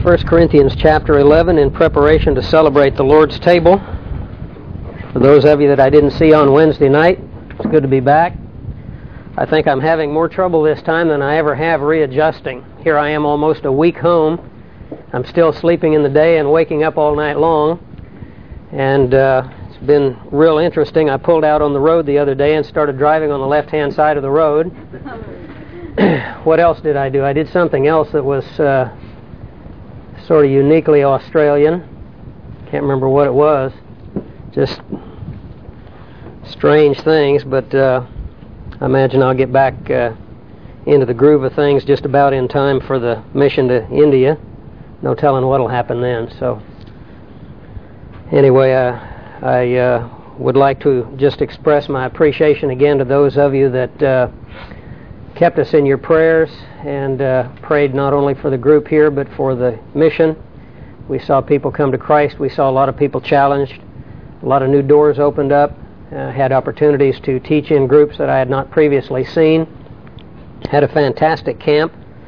1 Corinthians chapter 11 in preparation to celebrate the Lord's table. For those of you that I didn't see on Wednesday night, it's good to be back. I think I'm having more trouble this time than I ever have readjusting. Here I am almost a week home. I'm still sleeping in the day and waking up all night long. And it's been real interesting. I pulled out on the road the other day and started driving on the left-hand side of the road. What else did I do? I did something else that was sort of uniquely Australian. Can't remember what it was. Just strange things, but I imagine I'll get back into the groove of things just about in time for the mission to India. No telling what'll happen then. So anyway, I would like to just express my appreciation again to those of you that kept us in your prayers and prayed not only for the group here but for the mission. We saw people come to Christ. We saw a lot of people challenged. A lot of new doors opened up. Had opportunities to teach in groups that I had not previously seen. Had a fantastic camp.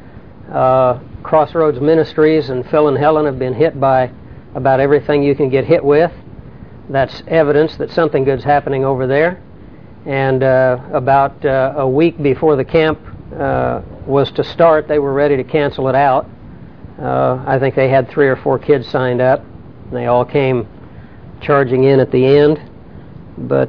Crossroads Ministries and Phil and Helen have been hit by about everything you can get hit with. That's evidence that something good's happening over there. And about a week before the camp was to start, they were ready to cancel it out. I think they had 3 or 4 kids signed up. And they all came charging in at the end. But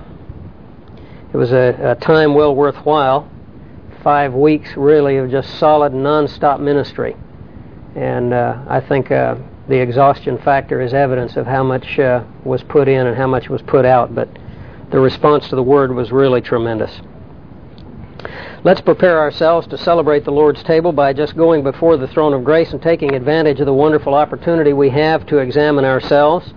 it was a time well worthwhile. 5 weeks really of just solid non-stop ministry. And I think the exhaustion factor is evidence of how much was put in and how much was put out. But the response to the Word was really tremendous. Let's prepare ourselves to celebrate the Lord's table by just going before the throne of grace and taking advantage of the wonderful opportunity we have to examine ourselves.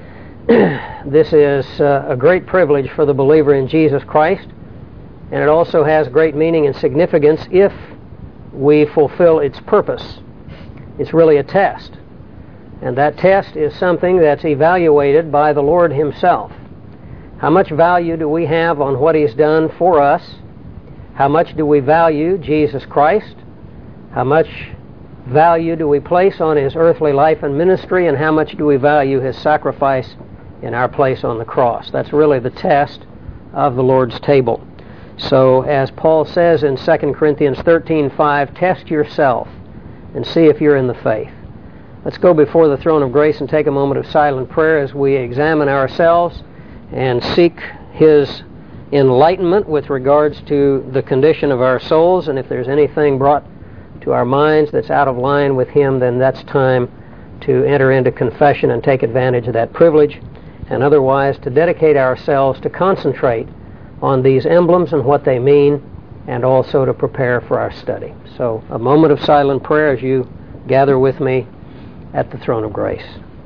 This is a great privilege for the believer in Jesus Christ, and it also has great meaning and significance if we fulfill its purpose. It's really a test, and that test is something that's evaluated by the Lord Himself. How much value do we have on what He's done for us? How much do we value Jesus Christ? How much value do we place on His earthly life and ministry? And how much do we value His sacrifice in our place on the cross? That's really the test of the Lord's table. So as Paul says in 2 Corinthians 13:5, test yourself and see if you're in the faith. Let's go before the throne of grace and take a moment of silent prayer as we examine ourselves and seek His enlightenment with regards to the condition of our souls. And if there's anything brought to our minds that's out of line with Him, then that's time to enter into confession and take advantage of that privilege, and otherwise to dedicate ourselves to concentrate on these emblems and what they mean, and also to prepare for our study. So a moment of silent prayer as you gather with me at the throne of grace.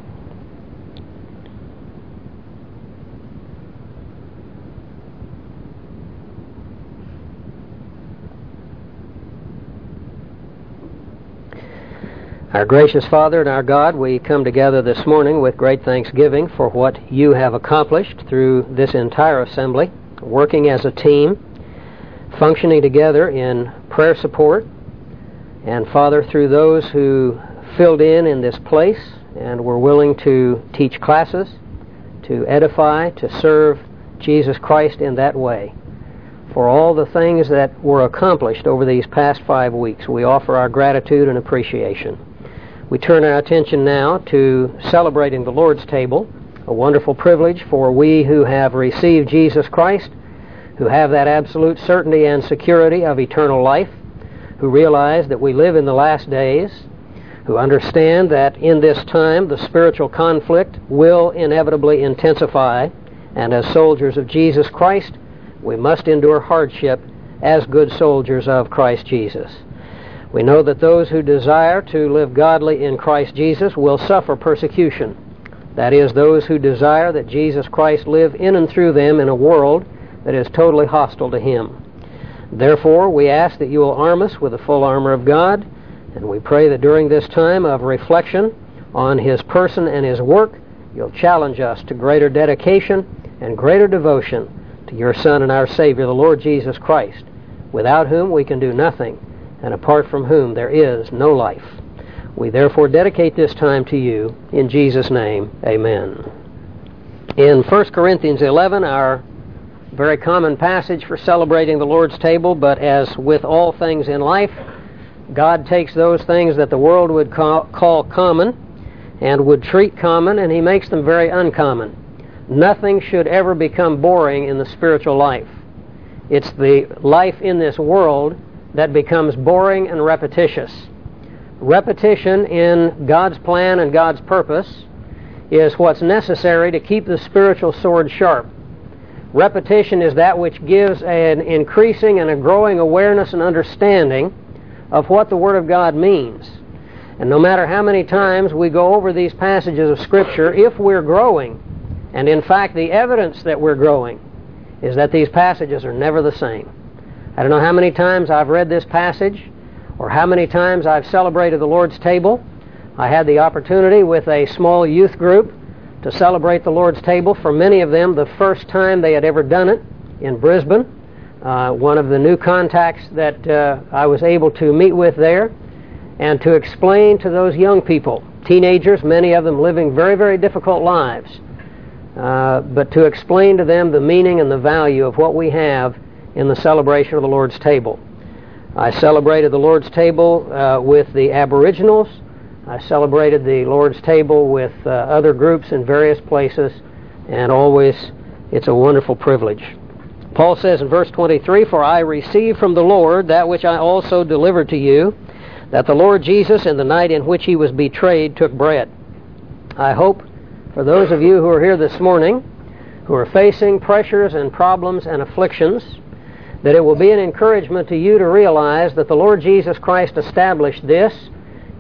Our gracious Father and our God, we come together this morning with great thanksgiving for what You have accomplished through this entire assembly, working as a team, functioning together in prayer support, and Father, through those who filled in this place and were willing to teach classes, to edify, to serve Jesus Christ in that way. For all the things that were accomplished over these past 5 weeks, we offer our gratitude and appreciation. We turn our attention now to celebrating the Lord's table, a wonderful privilege for we who have received Jesus Christ, who have that absolute certainty and security of eternal life, who realize that we live in the last days, who understand that in this time the spiritual conflict will inevitably intensify, and as soldiers of Jesus Christ, we must endure hardship as good soldiers of Christ Jesus. We know that those who desire to live godly in Christ Jesus will suffer persecution. That is, those who desire that Jesus Christ live in and through them in a world that is totally hostile to Him. Therefore, we ask that You will arm us with the full armor of God, and we pray that during this time of reflection on His person and His work, You'll challenge us to greater dedication and greater devotion to Your Son and our Savior, the Lord Jesus Christ, without whom we can do nothing, and apart from whom there is no life. We therefore dedicate this time to you. In Jesus' name, amen. In 1 Corinthians 11, our very common passage for celebrating the Lord's table, but as with all things in life, God takes those things that the world would call common and would treat common, and He makes them very uncommon. Nothing should ever become boring in the spiritual life. It's the life in this world that becomes boring and repetitious. Repetition in God's plan and God's purpose is what's necessary to keep the spiritual sword sharp. Repetition is that which gives an increasing and a growing awareness and understanding of what the Word of God means. And no matter how many times we go over these passages of Scripture, if we're growing, and in fact the evidence that we're growing is that these passages are never the same. I don't know how many times I've read this passage or how many times I've celebrated the Lord's table. I had the opportunity with a small youth group to celebrate the Lord's table. For many of them, the first time they had ever done it in Brisbane. One of the new contacts that I was able to meet with there, and to explain to those young people, teenagers, many of them living very, very difficult lives, but to explain to them the meaning and the value of what we have in the celebration of the Lord's table. I celebrated the Lord's table with the Aboriginals. I celebrated the Lord's table with other groups in various places, and always it's a wonderful privilege. Paul says in verse 23, "For I received from the Lord that which I also delivered to you, that the Lord Jesus, in the night in which He was betrayed, took bread." I hope for those of you who are here this morning, who are facing pressures and problems and afflictions, that it will be an encouragement to you to realize that the Lord Jesus Christ established this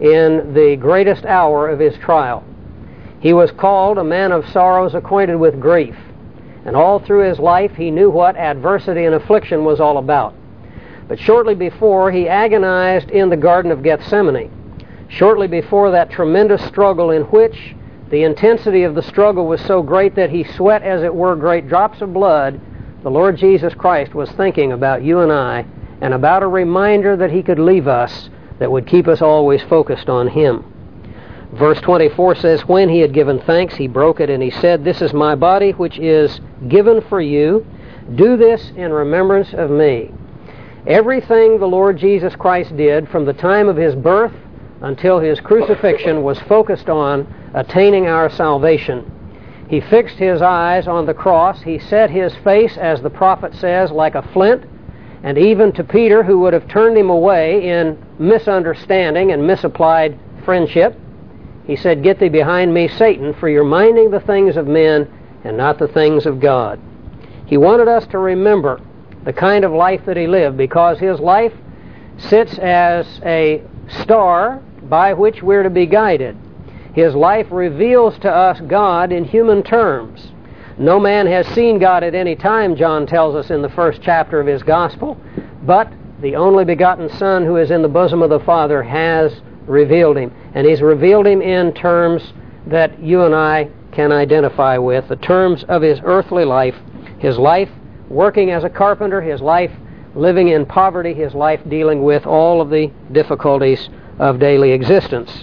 in the greatest hour of His trial. He was called a man of sorrows, acquainted with grief. And all through His life, He knew what adversity and affliction was all about. But shortly before, He agonized in the Garden of Gethsemane. Shortly before that tremendous struggle, in which the intensity of the struggle was so great that He sweat, as it were, great drops of blood, the Lord Jesus Christ was thinking about you and I, and about a reminder that He could leave us that would keep us always focused on Him. Verse 24 says, "When He had given thanks, He broke it, and He said, 'This is my body, which is given for you. Do this in remembrance of me.'" Everything the Lord Jesus Christ did from the time of His birth until His crucifixion was focused on attaining our salvation. He fixed His eyes on the cross. He set His face, as the prophet says, like a flint. And even to Peter, who would have turned Him away in misunderstanding and misapplied friendship, He said, "Get thee behind me, Satan, for you're minding the things of men and not the things of God." He wanted us to remember the kind of life that He lived, because His life sits as a star by which we're to be guided. His life reveals to us God in human terms. No man has seen God at any time, John tells us in the first chapter of his gospel, but the only begotten Son, who is in the bosom of the Father, has revealed Him. And He's revealed Him in terms that you and I can identify with, the terms of His earthly life, His life working as a carpenter, His life living in poverty, His life dealing with all of the difficulties of daily existence.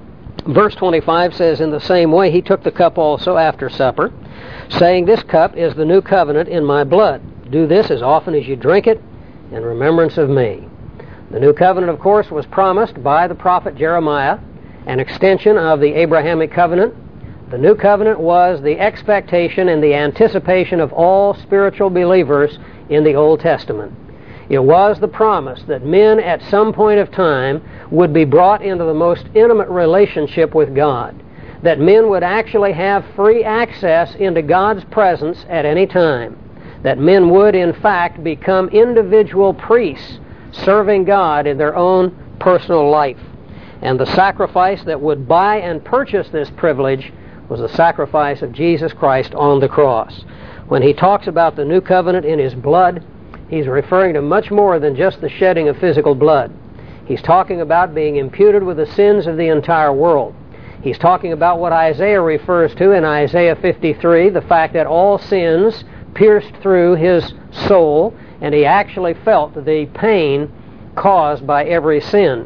Verse 25 says, "In the same way He took the cup also after supper, saying, 'This cup is the new covenant in my blood. Do this as often as you drink it in remembrance of me.'" The new covenant, of course, was promised by the prophet Jeremiah, an extension of the Abrahamic covenant. The new covenant was the expectation and the anticipation of all spiritual believers in the Old Testament. It was the promise that men at some point of time would be brought into the most intimate relationship with God, that men would actually have free access into God's presence at any time, that men would in fact become individual priests serving God in their own personal life. And the sacrifice that would buy and purchase this privilege was the sacrifice of Jesus Christ on the cross. When He talks about the new covenant in His blood, He's referring to much more than just the shedding of physical blood. He's talking about being imputed with the sins of the entire world. He's talking about what Isaiah refers to in Isaiah 53, the fact that all sins pierced through His soul, and He actually felt the pain caused by every sin.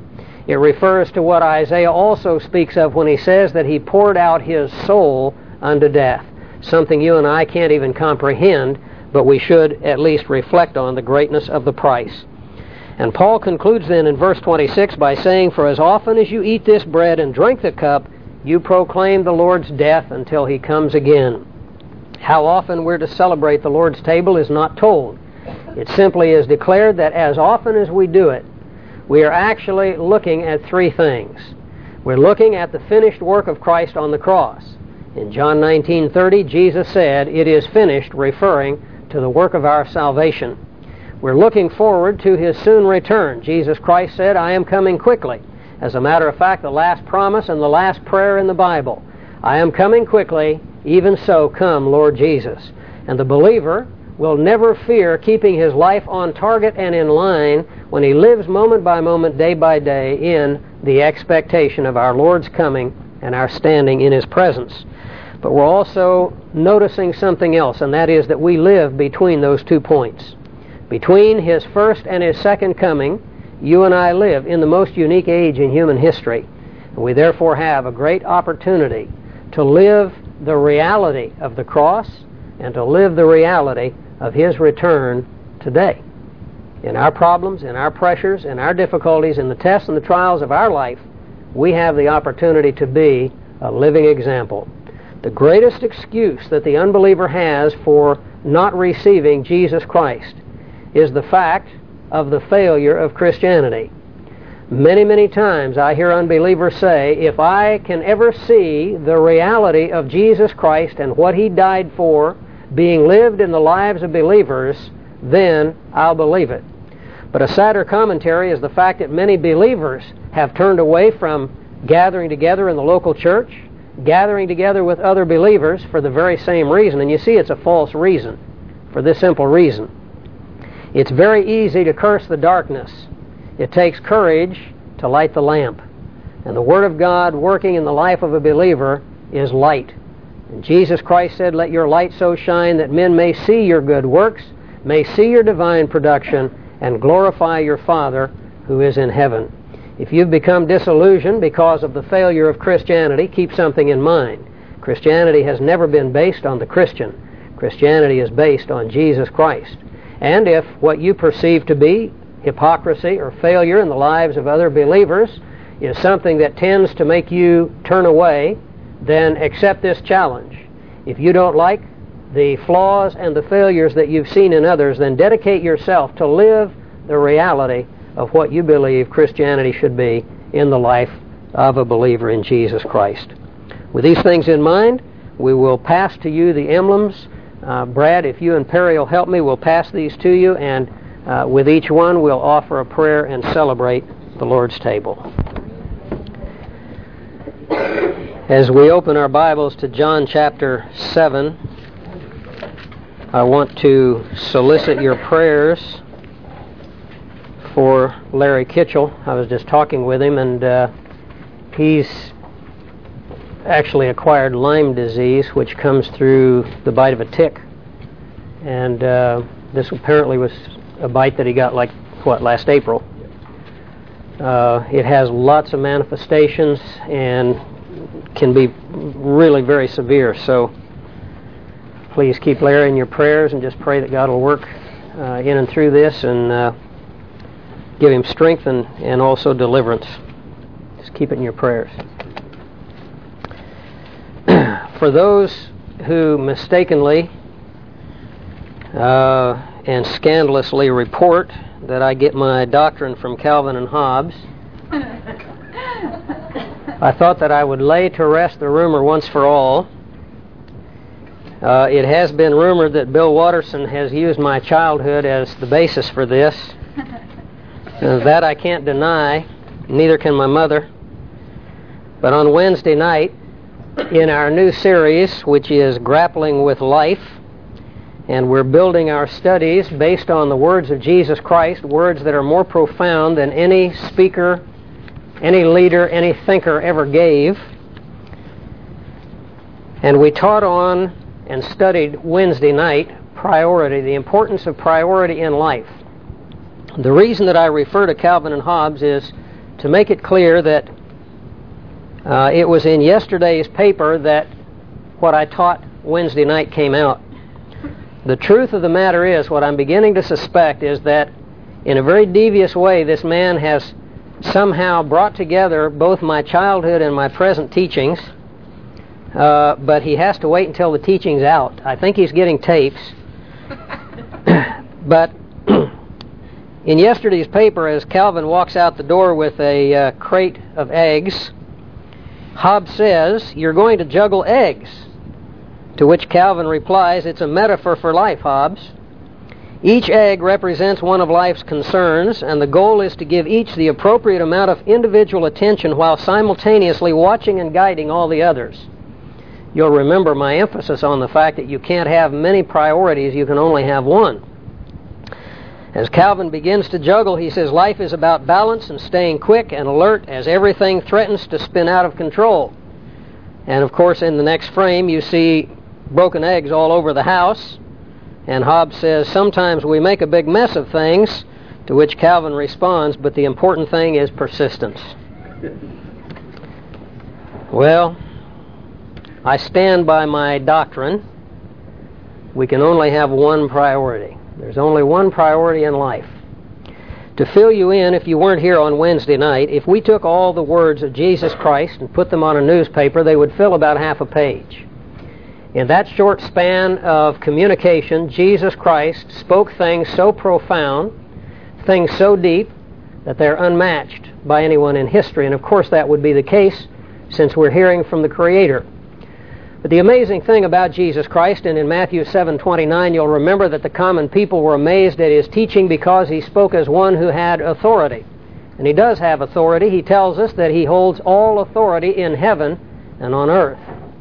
It refers to what Isaiah also speaks of when he says that he poured out his soul unto death, something you and I can't even comprehend, but we should at least reflect on the greatness of the price. And Paul concludes then in verse 26 by saying, "For as often as you eat this bread and drink the cup, you proclaim the Lord's death until he comes again." How often we're to celebrate the Lord's table is not told. It simply is declared that as often as we do it, we are actually looking at three things. We're looking at the finished work of Christ on the cross. In John 19:30, Jesus said, "It is finished," referring to the work of our salvation. We're looking forward to his soon return. Jesus Christ said, "I am coming quickly." As a matter of fact, the last promise and the last prayer in the Bible, "I am coming quickly, even so come, Lord Jesus." And the believer will never fear keeping his life on target and in line when he lives moment by moment, day by day, in the expectation of our Lord's coming and our standing in his presence. But we're also noticing something else, and that is that we live between those 2 points. Between his first and his second coming, you and I live in the most unique age in human history. And we therefore have a great opportunity to live the reality of the cross and to live the reality of his return today. In our problems, in our pressures, in our difficulties, in the tests and the trials of our life, we have the opportunity to be a living example. The greatest excuse that the unbeliever has for not receiving Jesus Christ is the fact of the failure of Christianity. Many, many times I hear unbelievers say, if I can ever see the reality of Jesus Christ and what he died for being lived in the lives of believers, then I'll believe it. But a sadder commentary is the fact that many believers have turned away from gathering together in the local church, gathering together with other believers for the very same reason. And you see, it's a false reason, for this simple reason. It's very easy to curse the darkness. It takes courage to light the lamp. And the Word of God working in the life of a believer is light. And Jesus Christ said, "Let your light so shine that men may see your good works, may see your divine production, and glorify your Father who is in heaven." If you've become disillusioned because of the failure of Christianity, keep something in mind. Christianity has never been based on the Christian. Christianity is based on Jesus Christ. And if what you perceive to be hypocrisy or failure in the lives of other believers is something that tends to make you turn away, then accept this challenge. If you don't like the flaws and the failures that you've seen in others, then dedicate yourself to live the reality of what you believe Christianity should be in the life of a believer in Jesus Christ. With these things in mind, we will pass to you the emblems. Brad, if you and Perry will help me, we'll pass these to you, and with each one we'll offer a prayer and celebrate the Lord's table. As we open our Bibles to John chapter 7, I want to solicit your prayers for Larry Kitchell. I was just talking with him, and he's actually acquired Lyme disease, which comes through the bite of a tick. And this apparently was a bite that he got last April. It has lots of manifestations and can be really very severe. So please keep Larry in your prayers and just pray that God will work in and through this and give him strength and also deliverance. Just keep it in your prayers. For those who mistakenly and scandalously report that I get my doctrine from Calvin and Hobbes, I thought that I would lay to rest the rumor once for all. It has been rumored that Bill Watterson has used my childhood as the basis for this. That I can't deny, neither can my mother. But on Wednesday night, in our new series, which is Grappling with Life, and we're building our studies based on the words of Jesus Christ, words that are more profound than any speaker, any leader, any thinker ever gave. And we taught on and studied Wednesday night priority, the importance of priority in life. The reason that I refer to Calvin and Hobbes is to make it clear that it was in yesterday's paper that what I taught Wednesday night came out. The truth of the matter is, what I'm beginning to suspect is that in a very devious way, this man has somehow brought together both my childhood and my present teachings, but he has to wait until the teaching's out. I think he's getting tapes. But in yesterday's paper, as Calvin walks out the door with a crate of eggs, Hobbes says, "You're going to juggle eggs." To which Calvin replies, "It's a metaphor for life, Hobbes. Each egg represents one of life's concerns, and the goal is to give each the appropriate amount of individual attention while simultaneously watching and guiding all the others." You'll remember my emphasis on the fact that you can't have many priorities, you can only have one. As Calvin begins to juggle, he says, life is about balance and staying quick and alert as everything threatens to spin out of control. And of course, in the next frame, you see broken eggs all over the house. And Hobbes says, sometimes we make a big mess of things, to which Calvin responds, but the important thing is persistence. Well, I stand by my doctrine. We can only have one priority. There's only one priority in life. To fill you in, if you weren't here on Wednesday night, if we took all the words of Jesus Christ and put them on a newspaper, they would fill about half a page. In that short span of communication, Jesus Christ spoke things so profound, things so deep, that they're unmatched by anyone in history. And of course that would be the case since we're hearing from the Creator. But the amazing thing about Jesus Christ, and in Matthew 7:29, you'll remember that the common people were amazed at his teaching because he spoke as one who had authority. And he does have authority. He tells us that he holds all authority in heaven and on earth.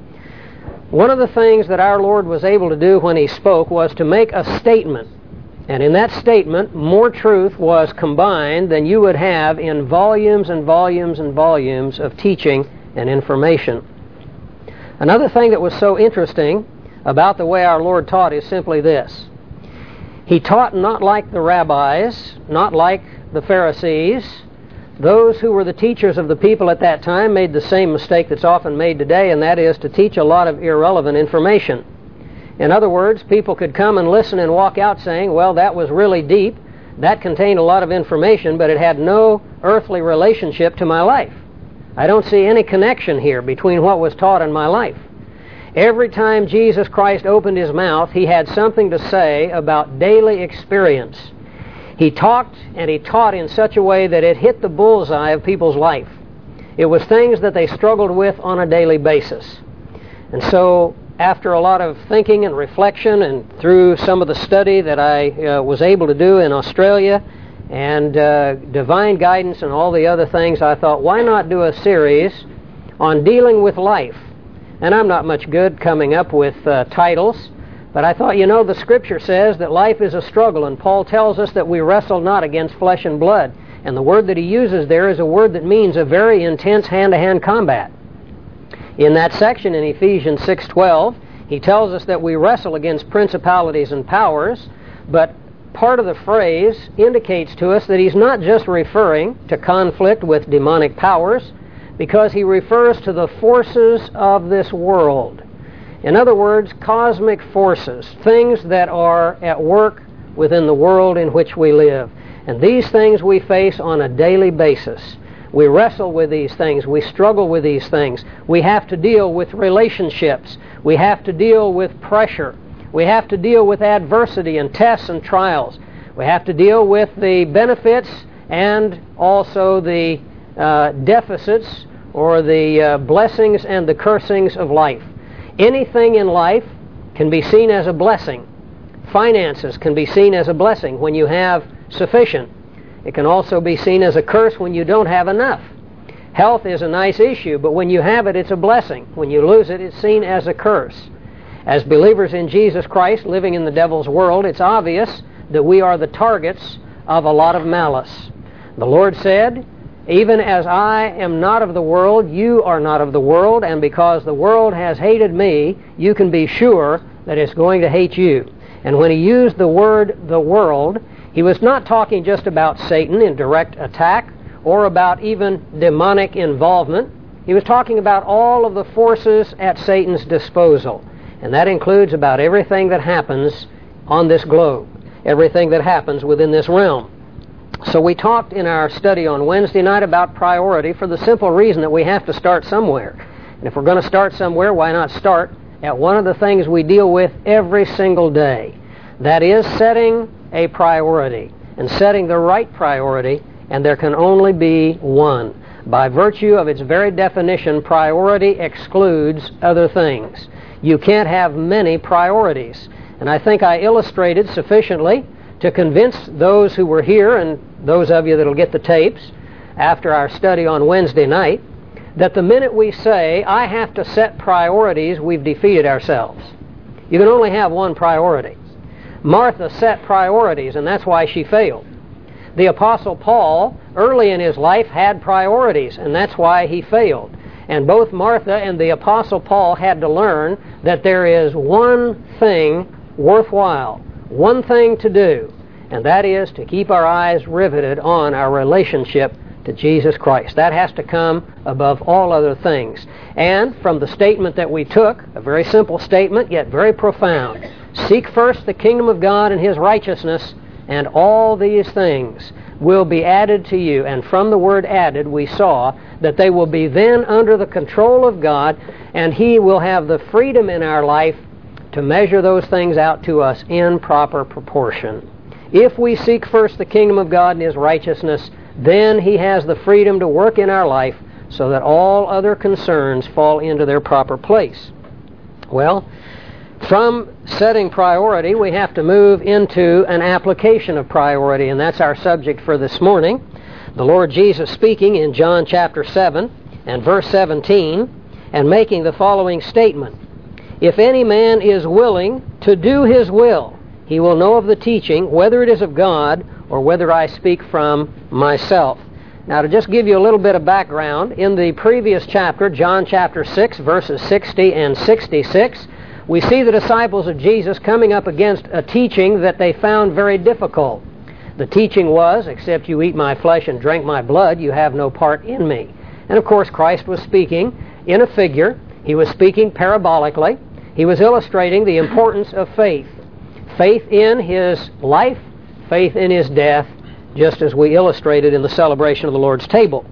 One of the things that our Lord was able to do when he spoke was to make a statement. And in that statement, more truth was combined than you would have in volumes and volumes and volumes of teaching and information. Another thing that was so interesting about the way our Lord taught is simply this. He taught not like the rabbis, not like the Pharisees. Those who were the teachers of the people at that time made the same mistake that's often made today, and that is to teach a lot of irrelevant information. In other words, people could come and listen and walk out saying, well, that was really deep, that contained a lot of information, but it had no earthly relationship to my life. I don't see any connection here between what was taught and my life. Every time Jesus Christ opened his mouth, he had something to say about daily experience. He talked and he taught in such a way that it hit the bullseye of people's life. It was things that they struggled with on a daily basis. And so, after a lot of thinking and reflection and through some of the study that I was able to do in Australia, and divine guidance and all the other things, I thought, why not do a series on dealing with life? And I'm not much good coming up with titles, but I thought, the Scripture says that life is a struggle, and Paul tells us that we wrestle not against flesh and blood. And the word that he uses there is a word that means a very intense hand-to-hand combat. In that section in Ephesians 6:12, he tells us that we wrestle against principalities and powers, but part of the phrase indicates to us that he's not just referring to conflict with demonic powers, because he refers to the forces of this world. In other words, cosmic forces, things that are at work within the world in which we live. And these things we face on a daily basis. We wrestle with these things. We struggle with these things. We have to deal with relationships. We have to deal with pressure. We have to deal with adversity and tests and trials. We have to deal with the benefits and also the deficits or the blessings and the cursings of life. Anything in life can be seen as a blessing. Finances can be seen as a blessing when you have sufficient. It can also be seen as a curse when you don't have enough. Health is a nice issue, but when you have it, it's a blessing. When you lose it, it's seen as a curse. As believers in Jesus Christ living in the devil's world, it's obvious that we are the targets of a lot of malice. The Lord said, even as I am not of the world, you are not of the world, and because the world has hated me, you can be sure that it's going to hate you. And when he used the word the world, he was not talking just about Satan in direct attack or about even demonic involvement. He was talking about all of the forces at Satan's disposal. And that includes about everything that happens on this globe, everything that happens within this realm. So we talked in our study on Wednesday night about priority for the simple reason that we have to start somewhere. And if we're going to start somewhere, why not start at one of the things we deal with every single day? That is setting a priority, and setting the right priority, and there can only be one. By virtue of its very definition, priority excludes other things. You can't have many priorities. And I think I illustrated sufficiently to convince those who were here and those of you that will get the tapes after our study on Wednesday night that the minute we say, I have to set priorities, we've defeated ourselves. You can only have one priority. Martha set priorities, and that's why she failed. The Apostle Paul, early in his life, had priorities, and that's why he failed. And both Martha and the Apostle Paul had to learn that there is one thing worthwhile, one thing to do, and that is to keep our eyes riveted on our relationship to Jesus Christ. That has to come above all other things. And from the statement that we took, a very simple statement, yet very profound, seek first the kingdom of God and His righteousness, and all these things will be added to you. And from the word added, we saw that they will be then under the control of God, and He will have the freedom in our life to measure those things out to us in proper proportion. If we seek first the kingdom of God and His righteousness, then He has the freedom to work in our life so that all other concerns fall into their proper place. Well, from setting priority, we have to move into an application of priority, and that's our subject for this morning. The Lord Jesus speaking in John chapter 7 and verse 17 and making the following statement: If any man is willing to do His will, he will know of the teaching, whether it is of God or whether I speak from myself. Now, to just give you a little bit of background, in the previous chapter, John chapter 6, verses 60 and 66, we see the disciples of Jesus coming up against a teaching that they found very difficult. The teaching was, except you eat my flesh and drink my blood, you have no part in me. And of course, Christ was speaking in a figure. He was speaking parabolically. He was illustrating the importance of faith. Faith in His life, faith in His death, just as we illustrated in the celebration of the Lord's table.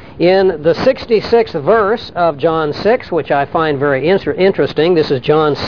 In the 66th verse of John 6, which I find very interesting, this is John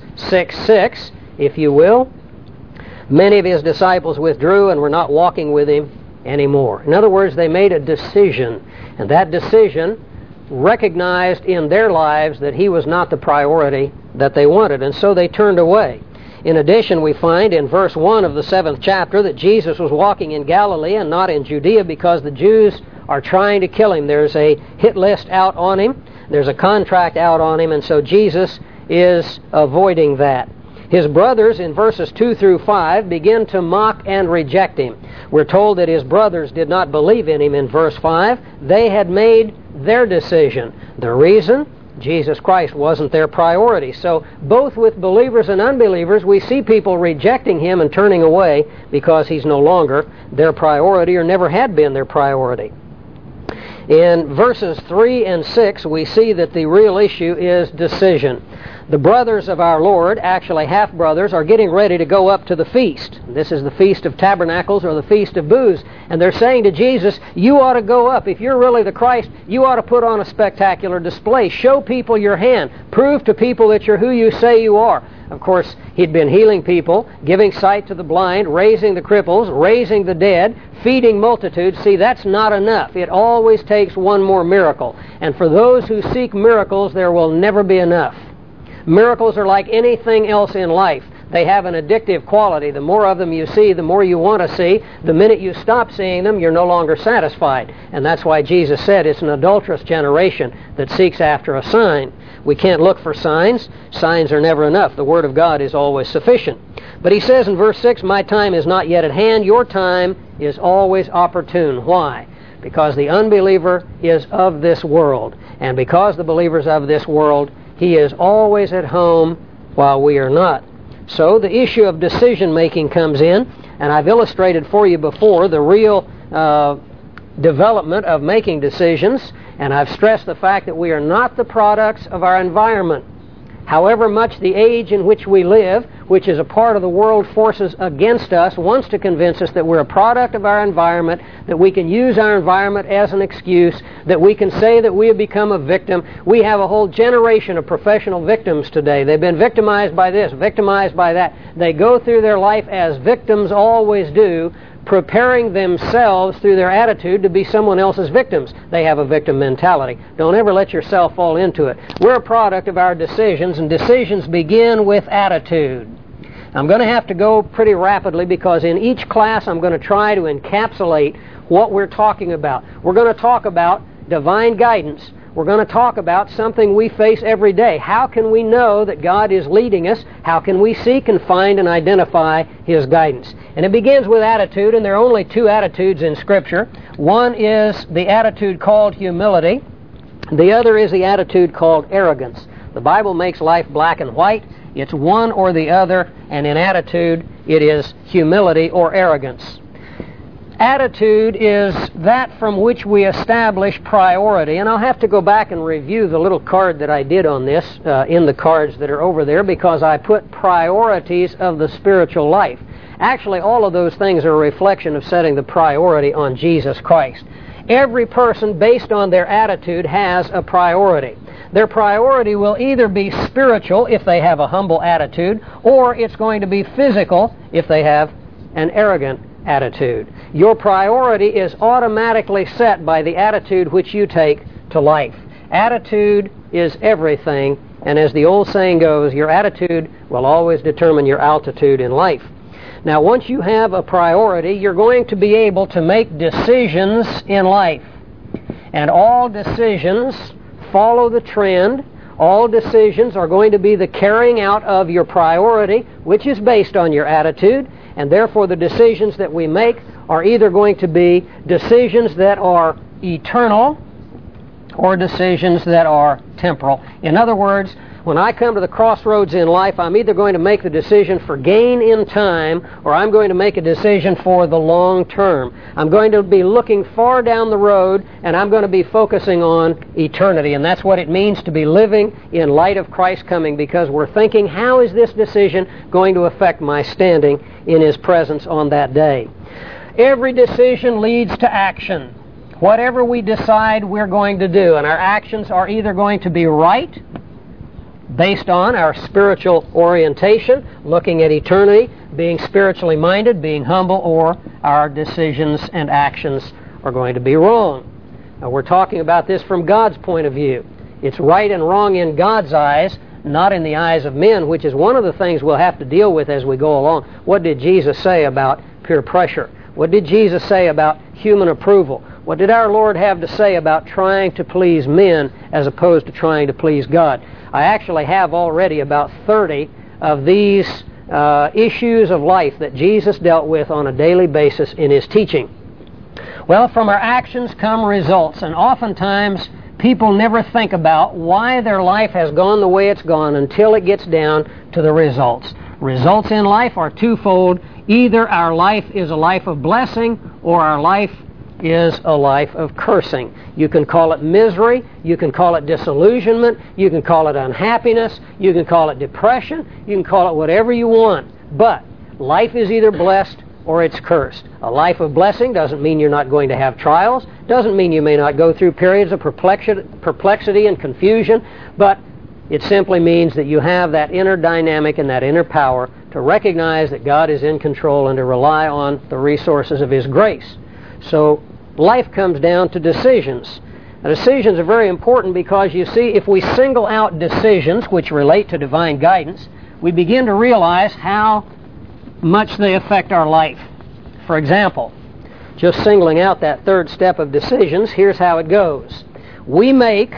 6:6, if you will, many of His disciples withdrew and were not walking with Him anymore. In other words, they made a decision, and that decision recognized in their lives that He was not the priority that they wanted, and so they turned away. In addition, we find in verse 1 of the 7th chapter that Jesus was walking in Galilee and not in Judea because the Jews are trying to kill Him. There's a hit list out on Him. There's a contract out on Him, and so Jesus is avoiding that. His brothers, in verses 2 through 5, begin to mock and reject Him. We're told that His brothers did not believe in Him in verse 5. They had made their decision. The reason? Jesus Christ wasn't their priority. So both with believers and unbelievers, we see people rejecting Him and turning away because He's no longer their priority or never had been their priority. In verses 3 and 6, we see that the real issue is decision. The brothers of our Lord, actually half-brothers, are getting ready to go up to the feast. This is the Feast of Tabernacles or the Feast of Booths. And they're saying to Jesus, you ought to go up. If you're really the Christ, you ought to put on a spectacular display. Show people your hand. Prove to people that you're who you say you are. Of course, He'd been healing people, giving sight to the blind, raising the cripples, raising the dead, feeding multitudes. See, that's not enough. It always takes one more miracle. And for those who seek miracles, there will never be enough. Miracles are like anything else in life. They have an addictive quality. The more of them you see, the more you want to see. The minute you stop seeing them, you're no longer satisfied. And that's why Jesus said it's an adulterous generation that seeks after a sign. We can't look for signs. Signs are never enough. The Word of God is always sufficient. But He says in verse 6, my time is not yet at hand. Your time is always opportune. Why? Because the unbeliever is of this world. And because the believer is of this world, he is always at home while we are not. So the issue of decision-making comes in, and I've illustrated for you before the real development of making decisions, and I've stressed the fact that we are not the products of our environment. However much the age in which we live, which is a part of the world forces against us, wants to convince us that we're a product of our environment, that we can use our environment as an excuse, that we can say that we have become a victim. We have a whole generation of professional victims today. They've been victimized by this, victimized by that. They go through their life as victims always do, preparing themselves through their attitude to be someone else's victims. They have a victim mentality. Don't ever let yourself fall into it. We're a product of our decisions, and decisions begin with attitude. I'm going to have to go pretty rapidly because in each class I'm going to try to encapsulate what we're talking about. We're going to talk about divine guidance. We're going to talk about something we face every day. How can we know that God is leading us? How can we seek and find and identify His guidance? And it begins with attitude, and there are only two attitudes in Scripture. One is the attitude called humility. The other is the attitude called arrogance. The Bible makes life black and white. It's one or the other, and in attitude it is humility or arrogance. Attitude is that from which we establish priority, and I'll have to go back and review the little card that I did on this in the cards that are over there, because I put priorities of the spiritual life. Actually, all of those things are a reflection of setting the priority on Jesus Christ. Every person, based on their attitude, has a priority. Their priority will either be spiritual if they have a humble attitude, or it's going to be physical if they have an arrogant attitude. Your priority is automatically set by the attitude which you take to life. Attitude is everything, and as the old saying goes, your attitude will always determine your altitude in life. Now, once you have a priority, you're going to be able to make decisions in life. And all decisions follow the trend. All decisions are going to be the carrying out of your priority, which is based on your attitude. And therefore, the decisions that we make are either going to be decisions that are eternal or decisions that are temporal. In other words, when I come to the crossroads in life, I'm either going to make the decision for gain in time, or I'm going to make a decision for the long term. I'm going to be looking far down the road, and I'm going to be focusing on eternity. And that's what it means to be living in light of Christ's coming, because we're thinking, how is this decision going to affect my standing in His presence on that day? Every decision leads to action. Whatever we decide we're going to do, and our actions are either going to be right, based on our spiritual orientation, looking at eternity, being spiritually minded, being humble, or our decisions and actions are going to be wrong. Now, we're talking about this from God's point of view. It's right and wrong in God's eyes, not in the eyes of men, which is one of the things we'll have to deal with as we go along. What did Jesus say about peer pressure? What did Jesus say about human approval? What did our Lord have to say about trying to please men as opposed to trying to please God? I actually have already about 30 of these issues of life that Jesus dealt with on a daily basis in His teaching. Well, from our actions come results, and oftentimes people never think about why their life has gone the way it's gone until it gets down to the results. Results in life are twofold. Either our life is a life of blessing, or our life is a life of cursing. You can call it misery, you can call it disillusionment, you can call it unhappiness, you can call it depression, you can call it whatever you want. But life is either blessed or it's cursed. A life of blessing doesn't mean you're not going to have trials, doesn't mean you may not go through periods of perplexity and confusion, but it simply means that you have that inner dynamic and that inner power to recognize that God is in control and to rely on the resources of His grace. So life comes down to decisions. Now, decisions are very important because, you see, if we single out decisions which relate to divine guidance, we begin to realize how much they affect our life. For example, just singling out that third step of decisions, here's how it goes. We make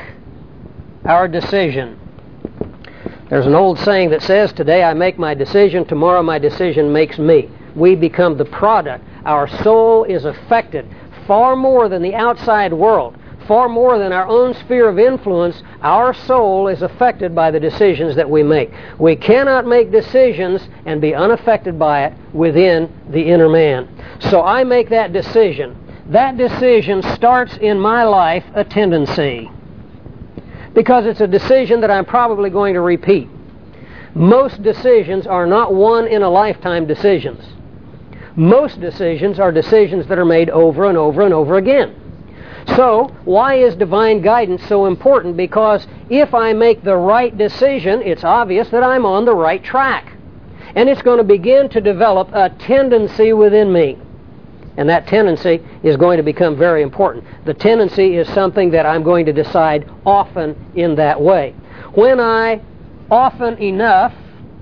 our decision. There's an old saying that says, today I make my decision, tomorrow my decision makes me. We become the product. Our soul is affected far more than the outside world, far more than our own sphere of influence. Our soul is affected by the decisions that we make. We cannot make decisions and be unaffected by it within the inner man. So I make that decision that decision starts in my life a tendency, because it's a decision that I'm probably going to repeat. Most decisions are not one-in-a-lifetime decisions. Most decisions are decisions that are made over and over and over again. So, why is divine guidance so important? Because if I make the right decision, it's obvious that I'm on the right track. And it's going to begin to develop a tendency within me. And that tendency is going to become very important. The tendency is something that I'm going to decide often in that way. When I often enough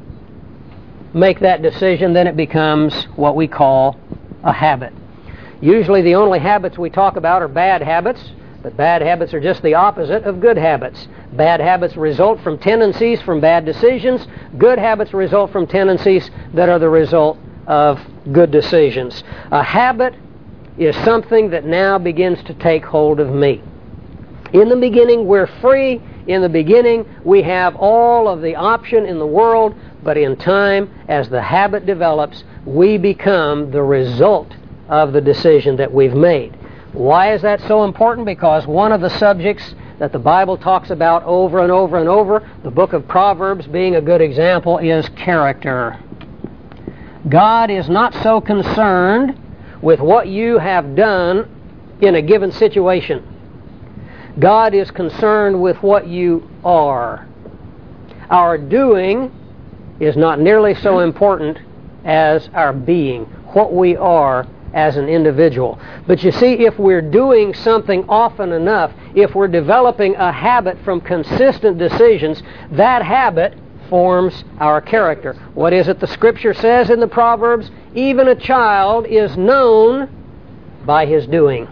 make that decision, then it becomes what we call a habit. Usually the only habits we talk about are bad habits, but bad habits are just the opposite of good habits. Bad habits result from tendencies from bad decisions. Good habits result from tendencies that are the result of good decisions. A habit is something that now begins to take hold of me. In the beginning, we're free. In the beginning, we have all of the option in the world, but in time, as the habit develops, we become the result of the decision that we've made. Why is that so important? Because one of the subjects that the Bible talks about over and over and over, the book of Proverbs being a good example, is character. God is not so concerned with what you have done in a given situation. God is concerned with what you are. Our doing is not nearly so important as our being, what we are as an individual. But you see, if we're doing something often enough, if we're developing a habit from consistent decisions, that habit forms our character. What is it the Scripture says in the Proverbs? Even a child is known by his doing.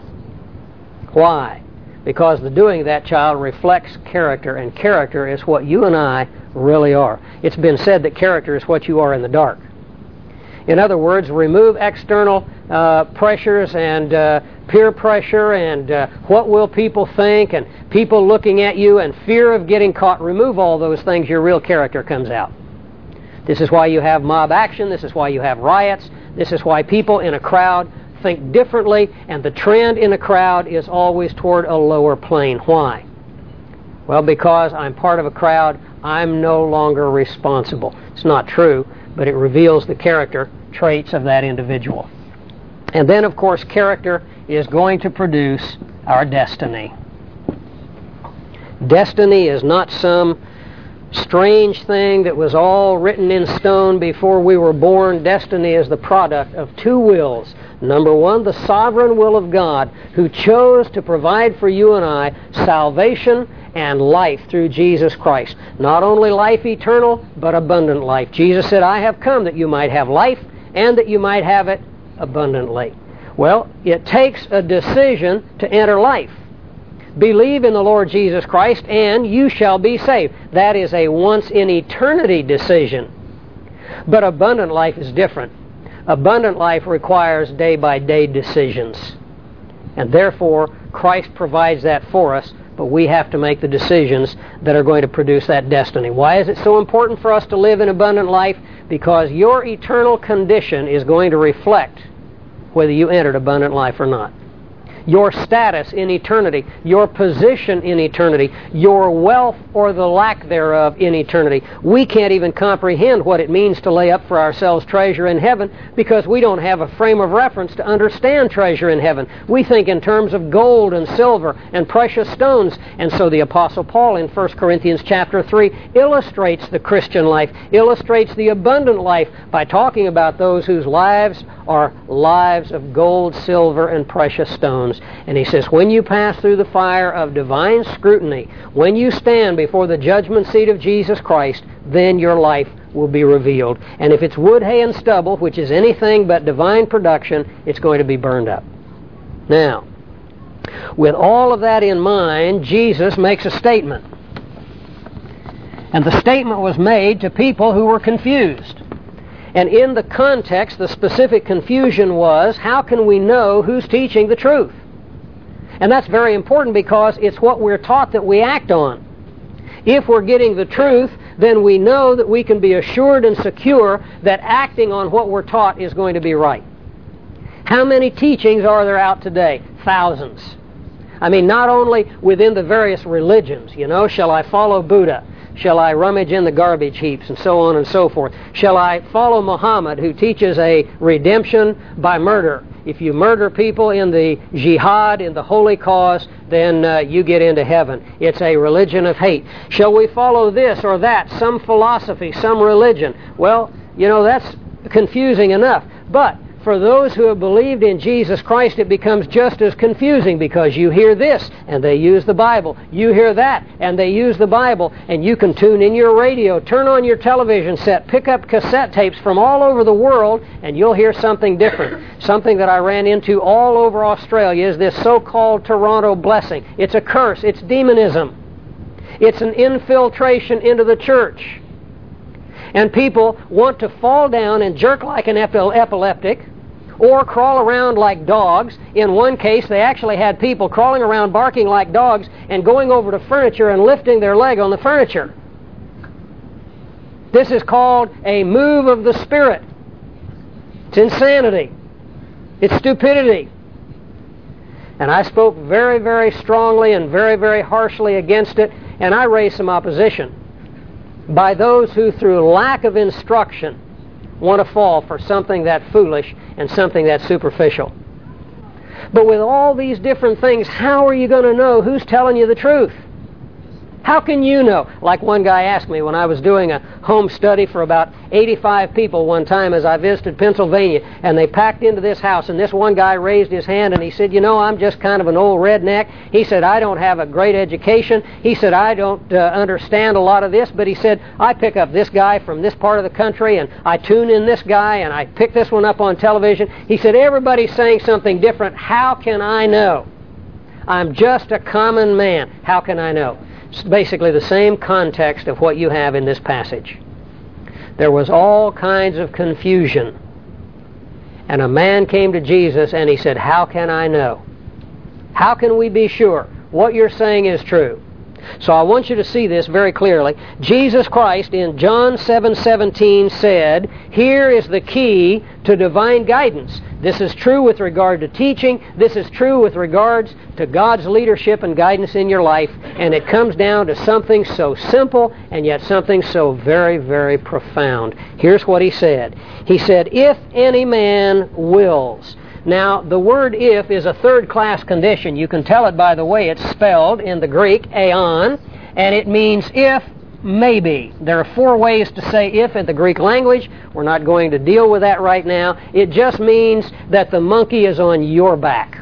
Why? Because the doing of that child reflects character, and character is what you and I really are. It's been said that character is what you are in the dark. In other words, remove external pressures and peer pressure and what will people think and people looking at you and fear of getting caught. Remove all those things, your real character comes out. This is why you have mob action. This is why you have riots. This is why people in a crowd think differently, and the trend in a crowd is always toward a lower plane. Why? Well, because I'm part of a crowd, I'm no longer responsible. It's not true, but it reveals the character traits of that individual. And then, of course, character is going to produce our destiny. Destiny is not some strange thing that was all written in stone before we were born. Destiny is the product of two wills. Number one, the sovereign will of God, who chose to provide for you and I salvation and life through Jesus Christ. Not only life eternal, but abundant life. Jesus said, I have come that you might have life and that you might have it abundantly. Well, it takes a decision to enter life. Believe in the Lord Jesus Christ and you shall be saved. That is a once-in-eternity decision. But abundant life is different. Abundant life requires day-by-day decisions. And therefore, Christ provides that for us, but we have to make the decisions that are going to produce that destiny. Why is it so important for us to live in abundant life? Because your eternal condition is going to reflect whether you entered abundant life or not. Your status in eternity, your position in eternity, your wealth or the lack thereof in eternity. We can't even comprehend what it means to lay up for ourselves treasure in heaven because we don't have a frame of reference to understand treasure in heaven. We think in terms of gold and silver and precious stones. And so the Apostle Paul in 1 Corinthians chapter 3 illustrates the Christian life, illustrates the abundant life by talking about those whose lives are lives of gold, silver, and precious stones. And he says, when you pass through the fire of divine scrutiny, when you stand before the judgment seat of Jesus Christ, then your life will be revealed. And if it's wood, hay, and stubble, which is anything but divine production, it's going to be burned up. Now, with all of that in mind, Jesus makes a statement. And the statement was made to people who were confused. And in the context, the specific confusion was, how can we know who's teaching the truth? And that's very important because it's what we're taught that we act on. If we're getting the truth, then we know that we can be assured and secure that acting on what we're taught is going to be right. How many teachings are there out today? Thousands. I mean, not only within the various religions, shall I follow Buddha? Shall I rummage in the garbage heaps, and so on and so forth? Shall I follow Muhammad, who teaches a redemption by murder? If you murder people in the jihad, in the holy cause, then you get into heaven. It's a religion of hate. Shall we follow this or that, some philosophy, some religion? Well, that's confusing enough. But for those who have believed in Jesus Christ, it becomes just as confusing, because you hear this and they use the Bible. You hear that and they use the Bible. And you can tune in your radio, turn on your television set, pick up cassette tapes from all over the world, and you'll hear something different. Something that I ran into all over Australia is this so-called Toronto blessing. It's a curse. It's demonism. It's an infiltration into the church. And people want to fall down and jerk like an epileptic, or crawl around like dogs. In one case, they actually had people crawling around barking like dogs and going over to furniture and lifting their leg on the furniture. This is called a move of the Spirit. It's insanity. It's stupidity. And I spoke very, very strongly and very, very harshly against it, and I raised some opposition by those who, through lack of instruction, want to fall for something that foolish and something that superficial. But with all these different things, how are you going to know who's telling you the truth? How can you know? Like one guy asked me when I was doing a home study for about 85 people one time as I visited Pennsylvania, and they packed into this house, and this one guy raised his hand and he said, I'm just kind of an old redneck. He said, I don't have a great education. He said, I don't understand a lot of this, but he said, I pick up this guy from this part of the country, and I tune in this guy, and I pick this one up on television. He said, everybody's saying something different. How can I know? I'm just a common man. How can I know? It's basically the same context of what you have in this passage. There was all kinds of confusion. And a man came to Jesus and he said, how can I know? How can we be sure what you're saying is true? So I want you to see this very clearly. Jesus Christ in John 7:17 said, here is the key to divine guidance. This is true with regard to teaching. This is true with regards to God's leadership and guidance in your life. And it comes down to something so simple and yet something so very, very profound. Here's what he said. He said, if any man wills. Now, the word if is a third-class condition. You can tell it by the way it's spelled in the Greek, aeon, and it means if, maybe. There are 4 ways to say if in the Greek language. We're not going to deal with that right now. It just means that the monkey is on your back.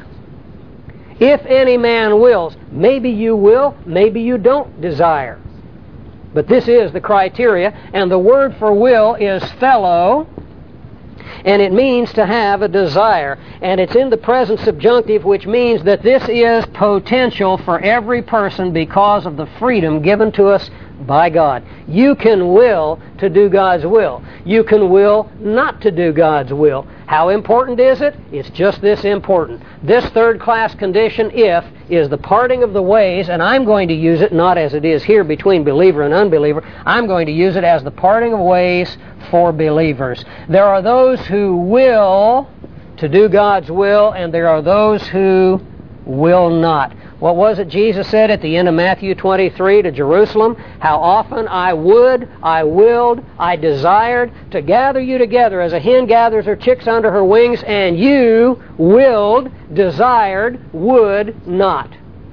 If any man wills, maybe you will, maybe you don't desire. But this is the criteria, and the word for will is philo, and it means to have a desire. And it's in the present subjunctive, which means that this is potential for every person because of the freedom given to us by God. You can will to do God's will. You can will not to do God's will. How important is it? It's just this important. This third-class condition, if, is the parting of the ways, and I'm going to use it not as it is here between believer and unbeliever. I'm going to use it as the parting of ways for believers. There are those who will to do God's will, and there are those who will not. What was it Jesus said at the end of Matthew 23 to Jerusalem? How often I would, I willed, I desired to gather you together as a hen gathers her chicks under her wings, and you willed, desired, would not.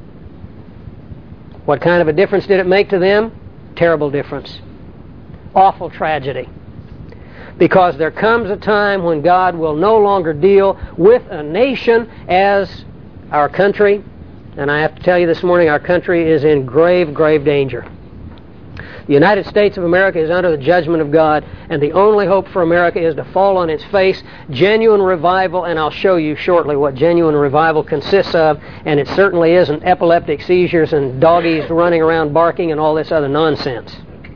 What kind of a difference did it make to them? Terrible difference. Awful tragedy. Because there comes a time when God will no longer deal with a nation as our country. And I have to tell you this morning, our country is in grave, grave danger. The United States of America is under the judgment of God, and the only hope for America is to fall on its face, genuine revival, and I'll show you shortly what genuine revival consists of, and it certainly isn't epileptic seizures and doggies running around barking and all this other nonsense.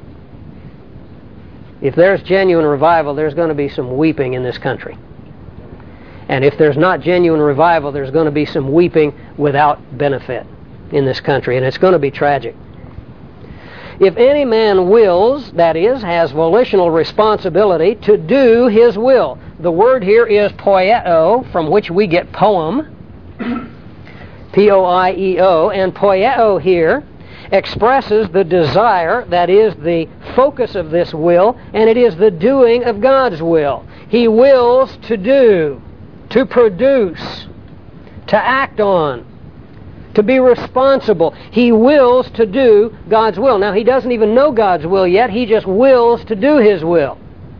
If there's genuine revival, there's going to be some weeping in this country. And if there's not genuine revival, there's going to be some weeping without benefit in this country, and it's going to be tragic. If any man wills, that is, has volitional responsibility to do his will. The word here is poieo, from which we get poem, P-O-I-E-O, and poieo here expresses the desire, that is the focus of this will, and it is the doing of God's will. He wills to do, to produce, to act on, to be responsible. He wills to do God's will. Now, he doesn't even know God's will yet. He just wills to do His will.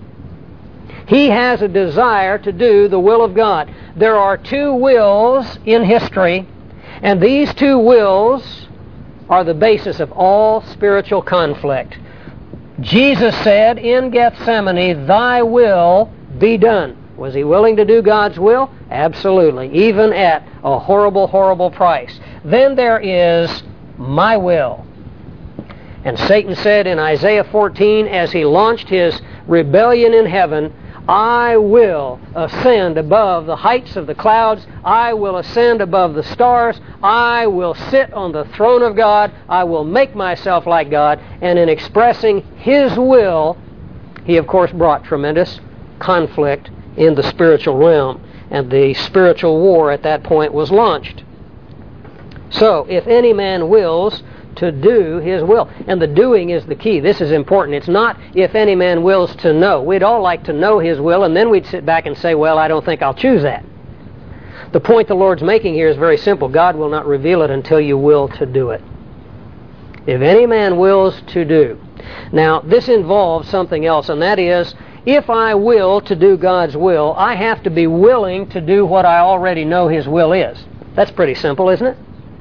He has a desire to do the will of God. There are two wills in history, and these two wills are the basis of all spiritual conflict. Jesus said in Gethsemane, "Thy will be done." Was He willing to do God's will? Absolutely, even at a horrible, horrible price. Then there is my will. And Satan said in Isaiah 14, as he launched his rebellion in heaven, "I will ascend above the heights of the clouds. I will ascend above the stars. I will sit on the throne of God. I will make myself like God." And in expressing His will, he, of course, brought tremendous conflict in the spiritual realm. And the spiritual war at that point was launched. So, if any man wills to do his will. And the doing is the key. This is important. It's not if any man wills to know. We'd all like to know his will, and then we'd sit back and say, well, I don't think I'll choose that. The point the Lord's making here is very simple. God will not reveal it until you will to do it. If any man wills to do. Now, this involves something else, and that is, if I will to do God's will, I have to be willing to do what I already know His will is. That's pretty simple, isn't it?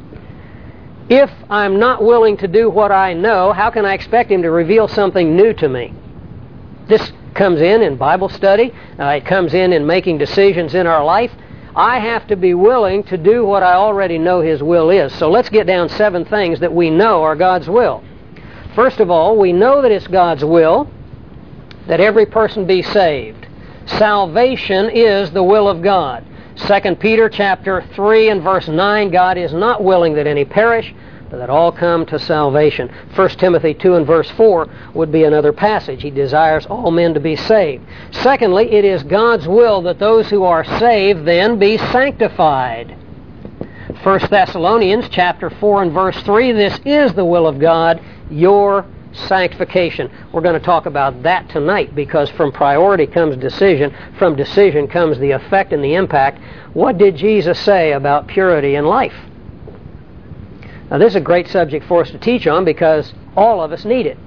If I'm not willing to do what I know, how can I expect Him to reveal something new to me? This comes in Bible study. It comes in making decisions in our life. I have to be willing to do what I already know His will is. So let's get down 7 things that we know are God's will. First of all, we know that it's God's will that every person be saved. Salvation is the will of God. 2 Peter chapter 3 and verse 9, God is not willing that any perish, but that all come to salvation. 1 Timothy 2 and verse 4 would be another passage. He desires all men to be saved. Secondly, it is God's will that those who are saved then be sanctified. 1 Thessalonians chapter 4 and verse 3, this is the will of God, your sanctification. We're going to talk about that tonight, because from priority comes decision, from decision comes the effect and the impact. What did Jesus say about purity in life? Now, this is a great subject for us to teach on, because all of us need it.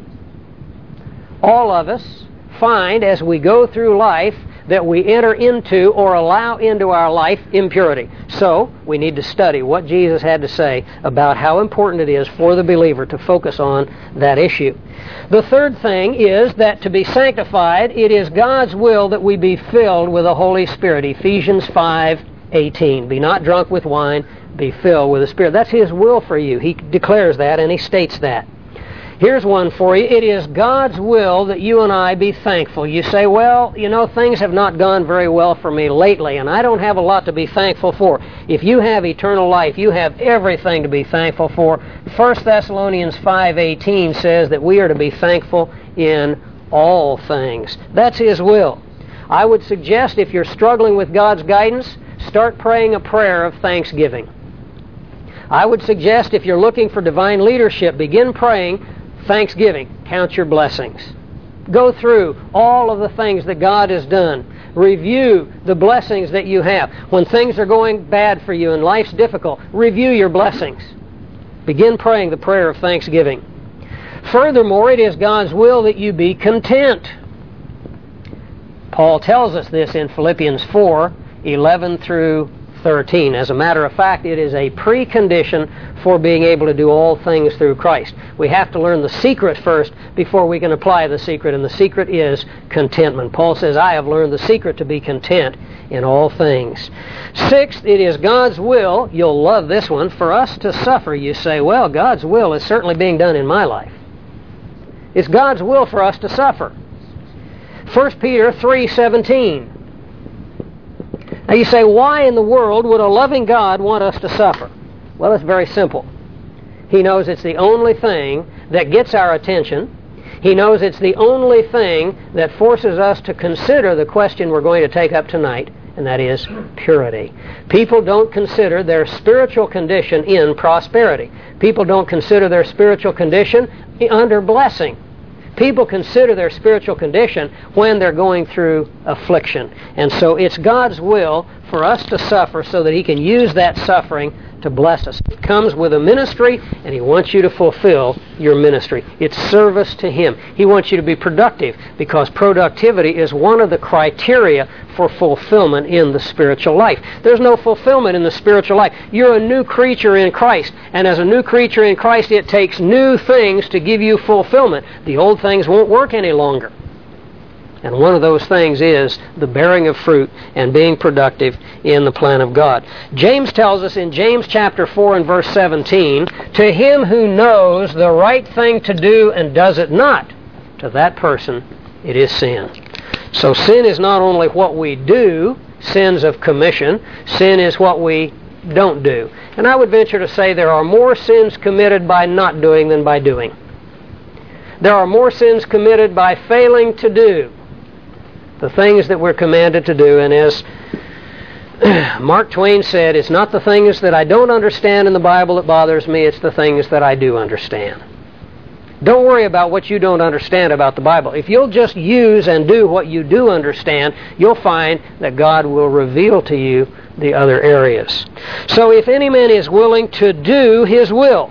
All of us find as we go through life that we enter into or allow into our life impurity. So, we need to study what Jesus had to say about how important it is for the believer to focus on that issue. The third thing is that to be sanctified, it is God's will that we be filled with the Holy Spirit. Ephesians 5:18. Be not drunk with wine, be filled with the Spirit. That's His will for you. He declares that and He states that. Here's one for you. It is God's will that you and I be thankful. You say, well, things have not gone very well for me lately, and I don't have a lot to be thankful for. If you have eternal life, you have everything to be thankful for. 1 Thessalonians 5:18 says that we are to be thankful in all things. That's His will. I would suggest if you're struggling with God's guidance, start praying a prayer of thanksgiving. I would suggest if you're looking for divine leadership, begin praying thanksgiving. Count your blessings. Go through all of the things that God has done. Review the blessings that you have. When things are going bad for you and life's difficult, review your blessings. Begin praying the prayer of thanksgiving. Furthermore, it is God's will that you be content. Paul tells us this in Philippians 4:11 through 13. As a matter of fact, it is a precondition for being able to do all things through Christ. We have to learn the secret first before we can apply the secret, and the secret is contentment. Paul says, I have learned the secret to be content in all things. Sixth, it is God's will, you'll love this one, for us to suffer. You say, well, God's will is certainly being done in my life. It's God's will for us to suffer. 1 Peter 3:17. Now you say, why in the world would a loving God want us to suffer? Well, it's very simple. He knows it's the only thing that gets our attention. He knows it's the only thing that forces us to consider the question we're going to take up tonight, and that is purity. People don't consider their spiritual condition in prosperity. People don't consider their spiritual condition under blessing. People consider their spiritual condition when they're going through affliction. And so it's God's will for us to suffer so that He can use that suffering to bless us. It comes with a ministry, and He wants you to fulfill your ministry. It's service to Him. He wants you to be productive, because productivity is one of the criteria for fulfillment in the spiritual life. There's no fulfillment in the spiritual life. You're a new creature in Christ, and as a new creature in Christ, it takes new things to give you fulfillment. The old things won't work any longer. And one of those things is the bearing of fruit and being productive in the plan of God. James tells us in James chapter 4 and verse 17, "To him who knows the right thing to do and does it not, to that person it is sin." So sin is not only what we do, sins of commission, sin is what we don't do. And I would venture to say there are more sins committed by not doing than by doing. There are more sins committed by failing to do the things that we're commanded to do. And as Mark Twain said, it's not the things that I don't understand in the Bible that bothers me, it's the things that I do understand. Don't worry about what you don't understand about the Bible. If you'll just use and do what you do understand, you'll find that God will reveal to you the other areas. So if any man is willing to do His will,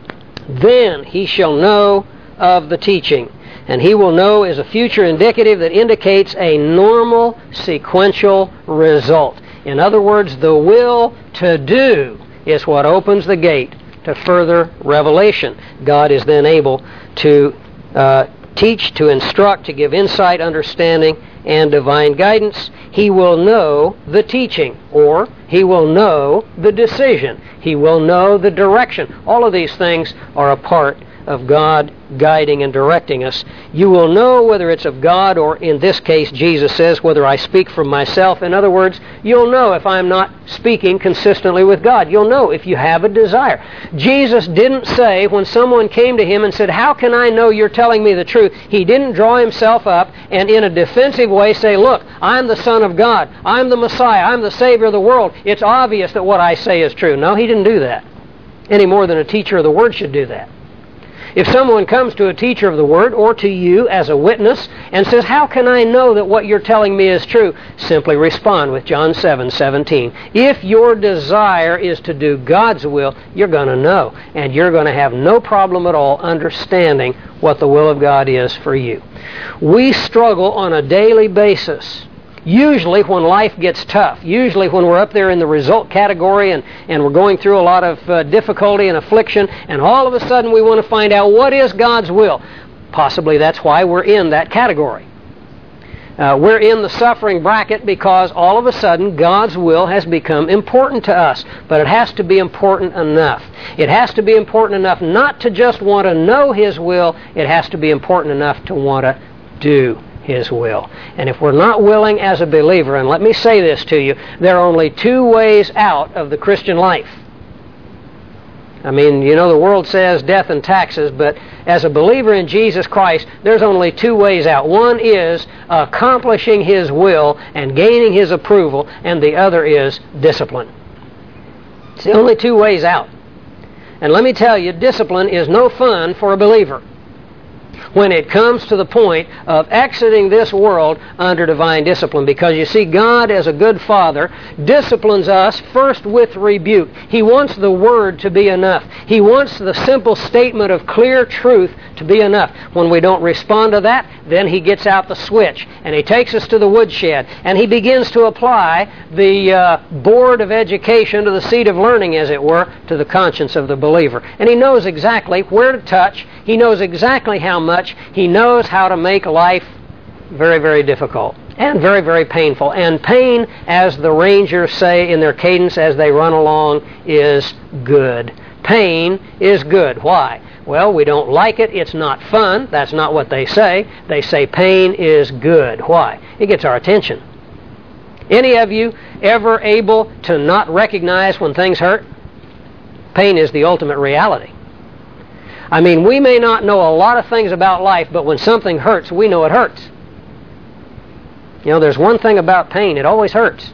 then he shall know of the teaching. And he will know is a future indicative that indicates a normal sequential result. In other words, the will to do is what opens the gate to further revelation. God is then able to teach, to instruct, to give insight, understanding, and divine guidance. He will know the teaching, or he will know the decision. He will know the direction. All of these things are a part of God guiding and directing us. You will know whether it's of God, or in this case, Jesus says, whether I speak from myself. In other words, you'll know if I'm not speaking consistently with God. You'll know if you have a desire. Jesus didn't say, when someone came to Him and said, "How can I know you're telling me the truth?" He didn't draw Himself up and in a defensive way say, "Look, I'm the Son of God. I'm the Messiah. I'm the Savior of the world. It's obvious that what I say is true." No, He didn't do that, any more than a teacher of the Word should do that. If someone comes to a teacher of the Word, or to you as a witness, and says, "How can I know that what you're telling me is true?" Simply respond with John 7:17. If your desire is to do God's will, you're going to know, and you're going to have no problem at all understanding what the will of God is for you. We struggle on a daily basis. Usually when life gets tough, usually when we're up there in the result category and we're going through a lot of difficulty and affliction, and all of a sudden we want to find out what is God's will. Possibly that's why we're in that category. We're in the suffering bracket because all of a sudden God's will has become important to us. But it has to be important enough. It has to be important enough not to just want to know His will, it has to be important enough to want to do His will. And if we're not willing as a believer, and let me say this to you, there are only two ways out of the Christian life. I mean, you know, the world says death and taxes, but as a believer in Jesus Christ, there's only two ways out. One is accomplishing His will and gaining His approval, and the other is discipline. It's the only two ways out. And let me tell you, discipline is no fun for a believer when it comes to the point of exiting this world under divine discipline. Because you see, God, as a good Father, disciplines us first with rebuke. He wants the Word to be enough. He wants the simple statement of clear truth to be enough. When we don't respond to that, then He gets out the switch, and He takes us to the woodshed, and He begins to apply the board of education to the seat of learning, as it were, to the conscience of the believer. And He knows exactly where to touch. He knows exactly how much. He knows how to make life very, very difficult and very, very painful. And pain, as the Rangers say in their cadence as they run along, is good. Pain is good. Why? Well, we don't like it. It's not fun. That's not what they say. They say pain is good. Why? It gets our attention. Any of you ever able to not recognize when things hurt? Pain is the ultimate reality. I mean, we may not know a lot of things about life, but when something hurts, we know it hurts. You know, there's one thing about pain. It always hurts.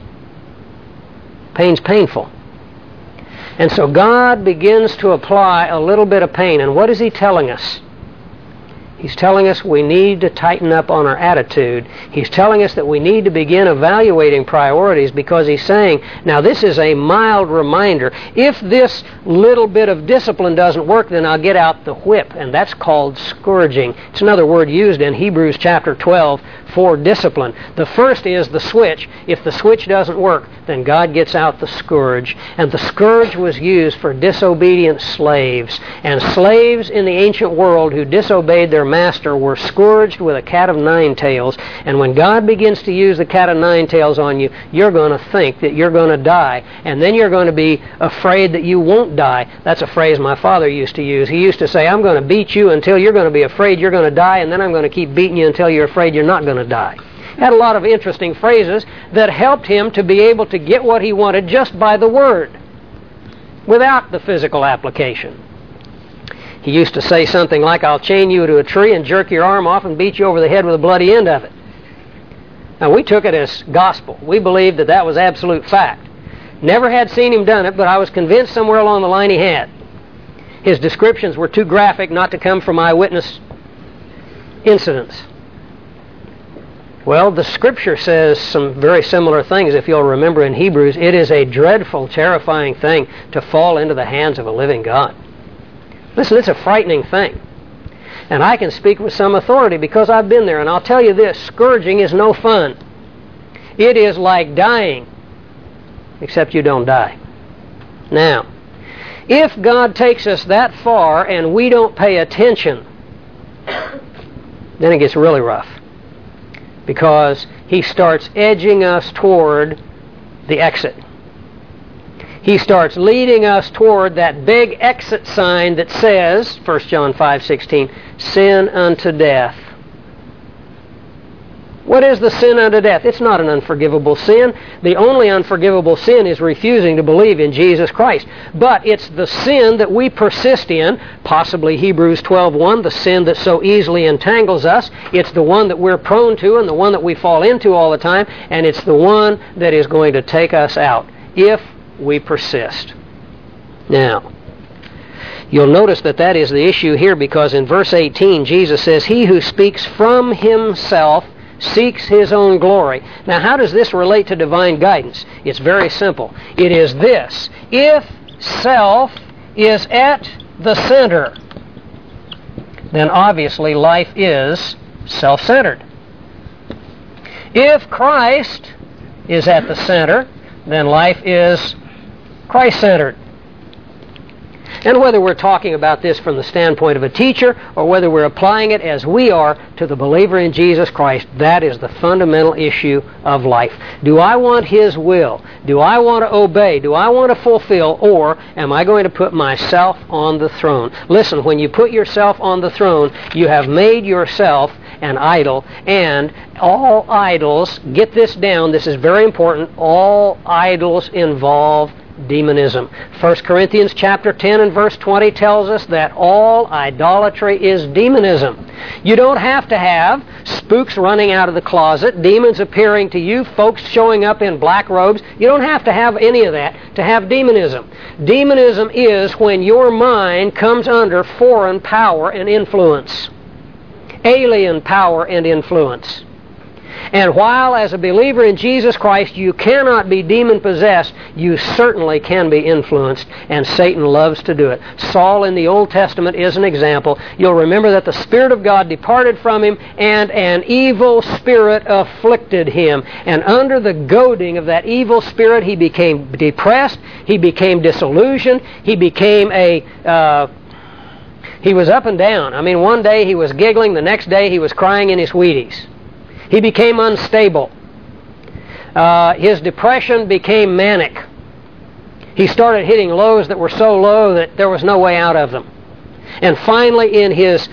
Pain's painful. And so God begins to apply a little bit of pain. And what is He telling us? He's telling us we need to tighten up on our attitude. He's telling us that we need to begin evaluating priorities, because He's saying, now this is a mild reminder. If this little bit of discipline doesn't work, then I'll get out the whip, and that's called scourging. It's another word used in Hebrews chapter 12 for discipline. The first is the switch. If the switch doesn't work, then God gets out the scourge. And the scourge was used for disobedient slaves. And slaves in the ancient world who disobeyed their master were scourged with a cat of nine tails. And when God begins to use the cat of nine tails on you, you're going to think that you're going to die. And then you're going to be afraid that you won't die. That's a phrase my father used to use. He used to say, I'm going to beat you until you're going to be afraid you're going to die, and then I'm going to keep beating you until you're afraid you're not going to die. Had a lot of interesting phrases that helped him to be able to get what he wanted just by the word, without the physical application. He used to say something like, I'll chain you to a tree and jerk your arm off and beat you over the head with a bloody end of it. Now, we took it as gospel. We believed that that was absolute fact. Never had seen him done it, but I was convinced somewhere along the line he had. His descriptions were too graphic not to come from eyewitness incidents. Well, the Scripture says some very similar things. If you'll remember in Hebrews, it is a dreadful, terrifying thing to fall into the hands of a living God. Listen, it's a frightening thing. And I can speak with some authority because I've been there. And I'll tell you this, scourging is no fun. It is like dying, except you don't die. Now, if God takes us that far and we don't pay attention, then it gets really rough. Because He starts edging us toward the exit. He starts leading us toward that big exit sign that says, 1 John 5:16, sin unto death. What is the sin unto death? It's not an unforgivable sin. The only unforgivable sin is refusing to believe in Jesus Christ. But it's the sin that we persist in, possibly Hebrews 12:1, the sin that so easily entangles us. It's the one that we're prone to and the one that we fall into all the time, and it's the one that is going to take us out if we persist. Now, you'll notice that that is the issue here, because in verse 18, Jesus says, He who speaks from himself seeks his own glory. Now, how does this relate to divine guidance? It's very simple. It is this: if self is at the center, then obviously life is self-centered. If Christ is at the center, then life is Christ-centered. And whether we're talking about this from the standpoint of a teacher or whether we're applying it as we are to the believer in Jesus Christ, that is the fundamental issue of life. Do I want His will? Do I want to obey? Do I want to fulfill? Or am I going to put myself on the throne? Listen, when you put yourself on the throne, you have made yourself an idol, and all idols, get this down, this is very important, all idols involve demonism. 1 Corinthians chapter 10 and verse 20 tells us that all idolatry is demonism. You don't have to have spooks running out of the closet, demons appearing to you, folks showing up in black robes. You don't have to have any of that to have demonism. Demonism is when your mind comes under foreign power and influence, alien power and influence. And while as a believer in Jesus Christ you cannot be demon-possessed, you certainly can be influenced, and Satan loves to do it. Saul in the Old Testament is an example. You'll remember that the Spirit of God departed from him, and an evil spirit afflicted him. And under the goading of that evil spirit, he became depressed, he became disillusioned, he became he was up and down. I mean, one day he was giggling, the next day he was crying in his Wheaties. He became unstable. His depression became manic. He started hitting lows that were so low that there was no way out of them. And finally, in his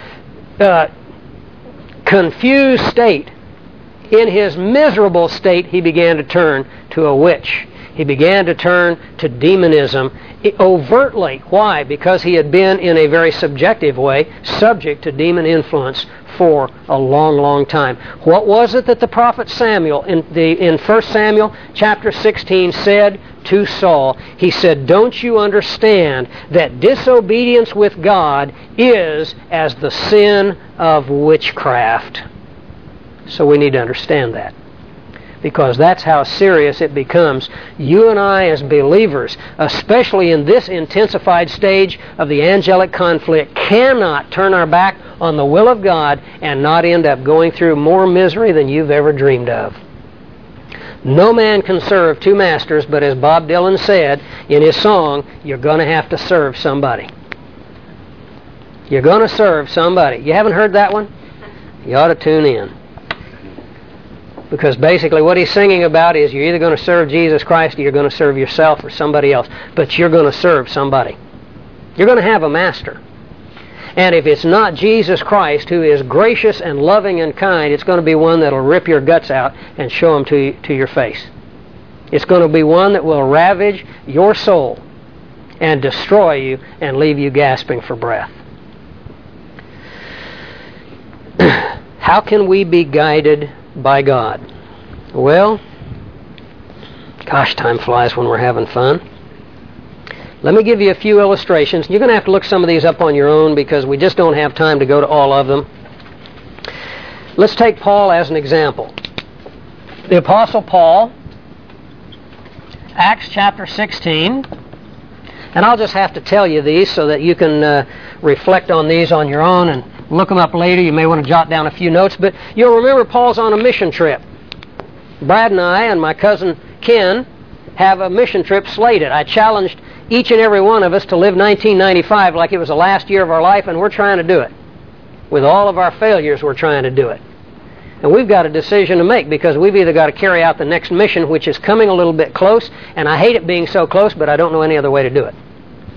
confused state, in his miserable state, he began to turn to a witch. He began to turn to demonism overtly. Why? Because he had been, in a very subjective way, subject to demon influence for a long, long time. What was it that the prophet Samuel, in 1 Samuel chapter 16, said to Saul? He said, "Don't you understand that disobedience with God is as the sin of witchcraft?" So we need to understand that, because that's how serious it becomes. You and I as believers, especially in this intensified stage of the angelic conflict, cannot turn our back on the will of God and not end up going through more misery than you've ever dreamed of. No man can serve two masters, but as Bob Dylan said in his song, you're going to have to serve somebody. You're going to serve somebody. You haven't heard that one? You ought to tune in. Because basically what he's singing about is you're either going to serve Jesus Christ or you're going to serve yourself or somebody else. But you're going to serve somebody. You're going to have a master. And if it's not Jesus Christ, who is gracious and loving and kind, it's going to be one that will rip your guts out and show them to your face. It's going to be one that will ravage your soul and destroy you and leave you gasping for breath. How can we be guided by God? Well, gosh, time flies when we're having fun. Let me give you a few illustrations. You're going to have to look some of these up on your own because we just don't have time to go to all of them. Let's take Paul as an example. The Apostle Paul, Acts chapter 16, and I'll just have to tell you these so that you can reflect on these on your own and look them up later. You may want to jot down a few notes, but you'll remember Paul's on a mission trip. Brad and I and my cousin Ken have a mission trip slated. I challenged each and every one of us to live 1995 like it was the last year of our life, and we're trying to do it. With all of our failures, we're trying to do it. And we've got a decision to make, because we've either got to carry out the next mission, which is coming a little bit close, and I hate it being so close, but I don't know any other way to do it.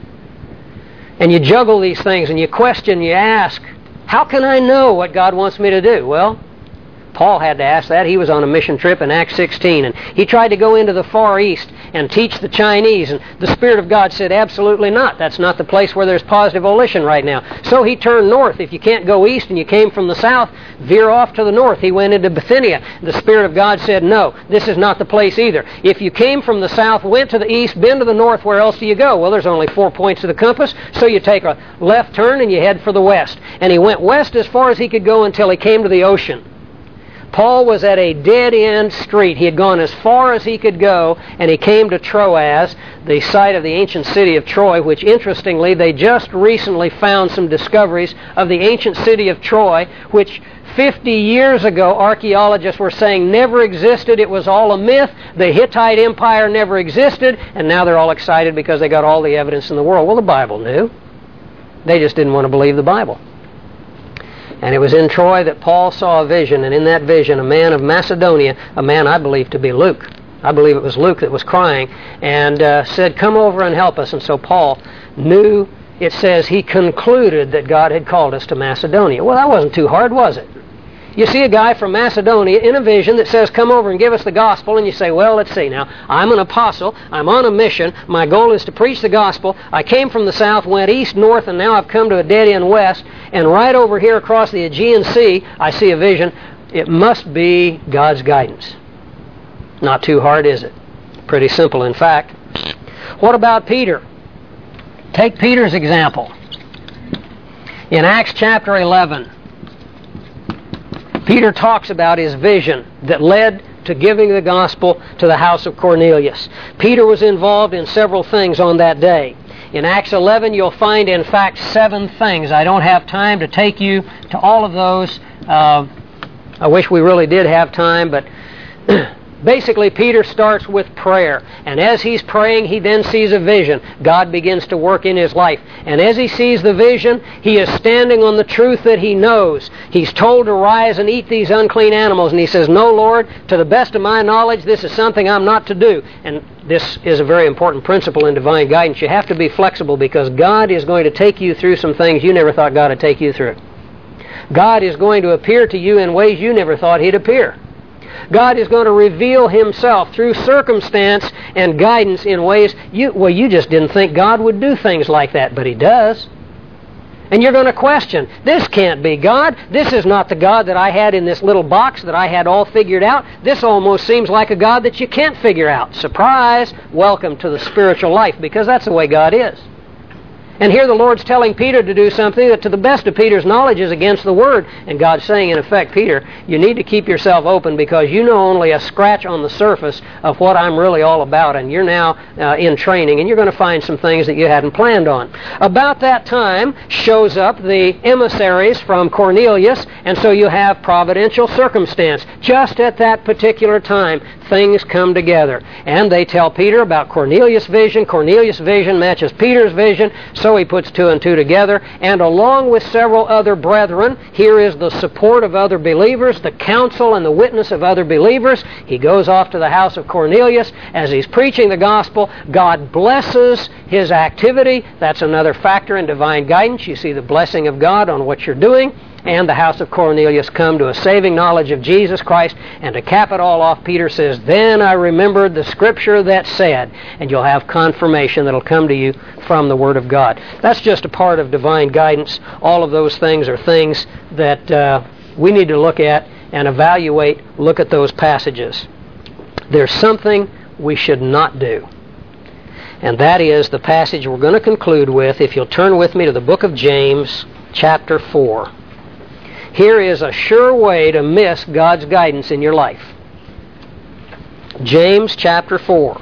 And you juggle these things, and you question, you ask, how can I know what God wants me to do? Well, Paul had to ask that. He was on a mission trip in Acts 16, and he tried to go into the Far East and teach the Chinese, and the Spirit of God said, absolutely not. That's not the place where there's positive volition right now. So he turned north. If you can't go east and you came from the south, veer off to the north. He went into Bithynia. The Spirit of God said, no, this is not the place either. If you came from the south, went to the east, been to the north, where else do you go? Well, there's only 4 points of the compass, so you take a left turn and you head for the west. And he went west as far as he could go until he came to the ocean. Paul was at a dead-end street. He had gone as far as he could go, and he came to Troas, the site of the ancient city of Troy, which, interestingly, they just recently found some discoveries of the ancient city of Troy, which 50 years ago archaeologists were saying never existed. It was all a myth. The Hittite Empire never existed, and now they're all excited because they got all the evidence in the world. Well, the Bible knew. They just didn't want to believe the Bible. And it was in Troy that Paul saw a vision, and in that vision, a man of Macedonia, a man I believe to be Luke. I believe it was Luke that was crying, and said, come over and help us. And so Paul knew, it says, he concluded that God had called us to Macedonia. Well, that wasn't too hard, was it? You see a guy from Macedonia in a vision that says, come over and give us the gospel, and you say, well, let's see now. I'm an apostle. I'm on a mission. My goal is to preach the gospel. I came from the south, went east, north, and now I've come to a dead-end west. And right over here across the Aegean Sea, I see a vision. It must be God's guidance. Not too hard, is it? Pretty simple, in fact. What about Peter? Take Peter's example. In Acts chapter 11, Peter talks about his vision that led to giving the gospel to the house of Cornelius. Peter was involved in several things on that day. In Acts 11, you'll find, in fact, 7 things. I don't have time to take you to all of those. I wish we really did have time, but basically, Peter starts with prayer. And as he's praying, he then sees a vision. God begins to work in his life. And as he sees the vision, he is standing on the truth that he knows. He's told to rise and eat these unclean animals. And he says, no, Lord, to the best of my knowledge, this is something I'm not to do. And this is a very important principle in divine guidance. You have to be flexible, because God is going to take you through some things you never thought God would take you through. God is going to appear to you in ways you never thought he'd appear. God is going to reveal Himself through circumstance and guidance in ways you just didn't think God would do things like that, but He does. And you're going to question, this can't be God. This is not the God that I had in this little box that I had all figured out. This almost seems like a God that you can't figure out. Surprise! Welcome to the spiritual life, because that's the way God is. And here the Lord's telling Peter to do something that to the best of Peter's knowledge is against the Word. And God's saying, in effect, Peter, you need to keep yourself open because you know only a scratch on the surface of what I'm really all about. And you're now in training, and you're going to find some things that you hadn't planned on. About that time shows up the emissaries from Cornelius, and so you have providential circumstance. Just at that particular time, things come together. And they tell Peter about Cornelius' vision. Cornelius' vision matches Peter's vision. So he puts two and two together, and along with several other brethren, here is the support of other believers, the counsel and the witness of other believers. He goes off to the house of Cornelius. As he's preaching the gospel, God blesses his activity. That's another factor in divine guidance. You see the blessing of God on what you're doing. And the house of Cornelius come to a saving knowledge of Jesus Christ. And to cap it all off, Peter says, then I remembered the Scripture that said, and you'll have confirmation that'll come to you from the Word of God. That's just a part of divine guidance. All of those things are things that we need to look at and evaluate. Look at those passages. There's something we should not do. And that is the passage we're going to conclude with. If you'll turn with me to the book of James, chapter 4. Here is a sure way to miss God's guidance in your life. James chapter 4.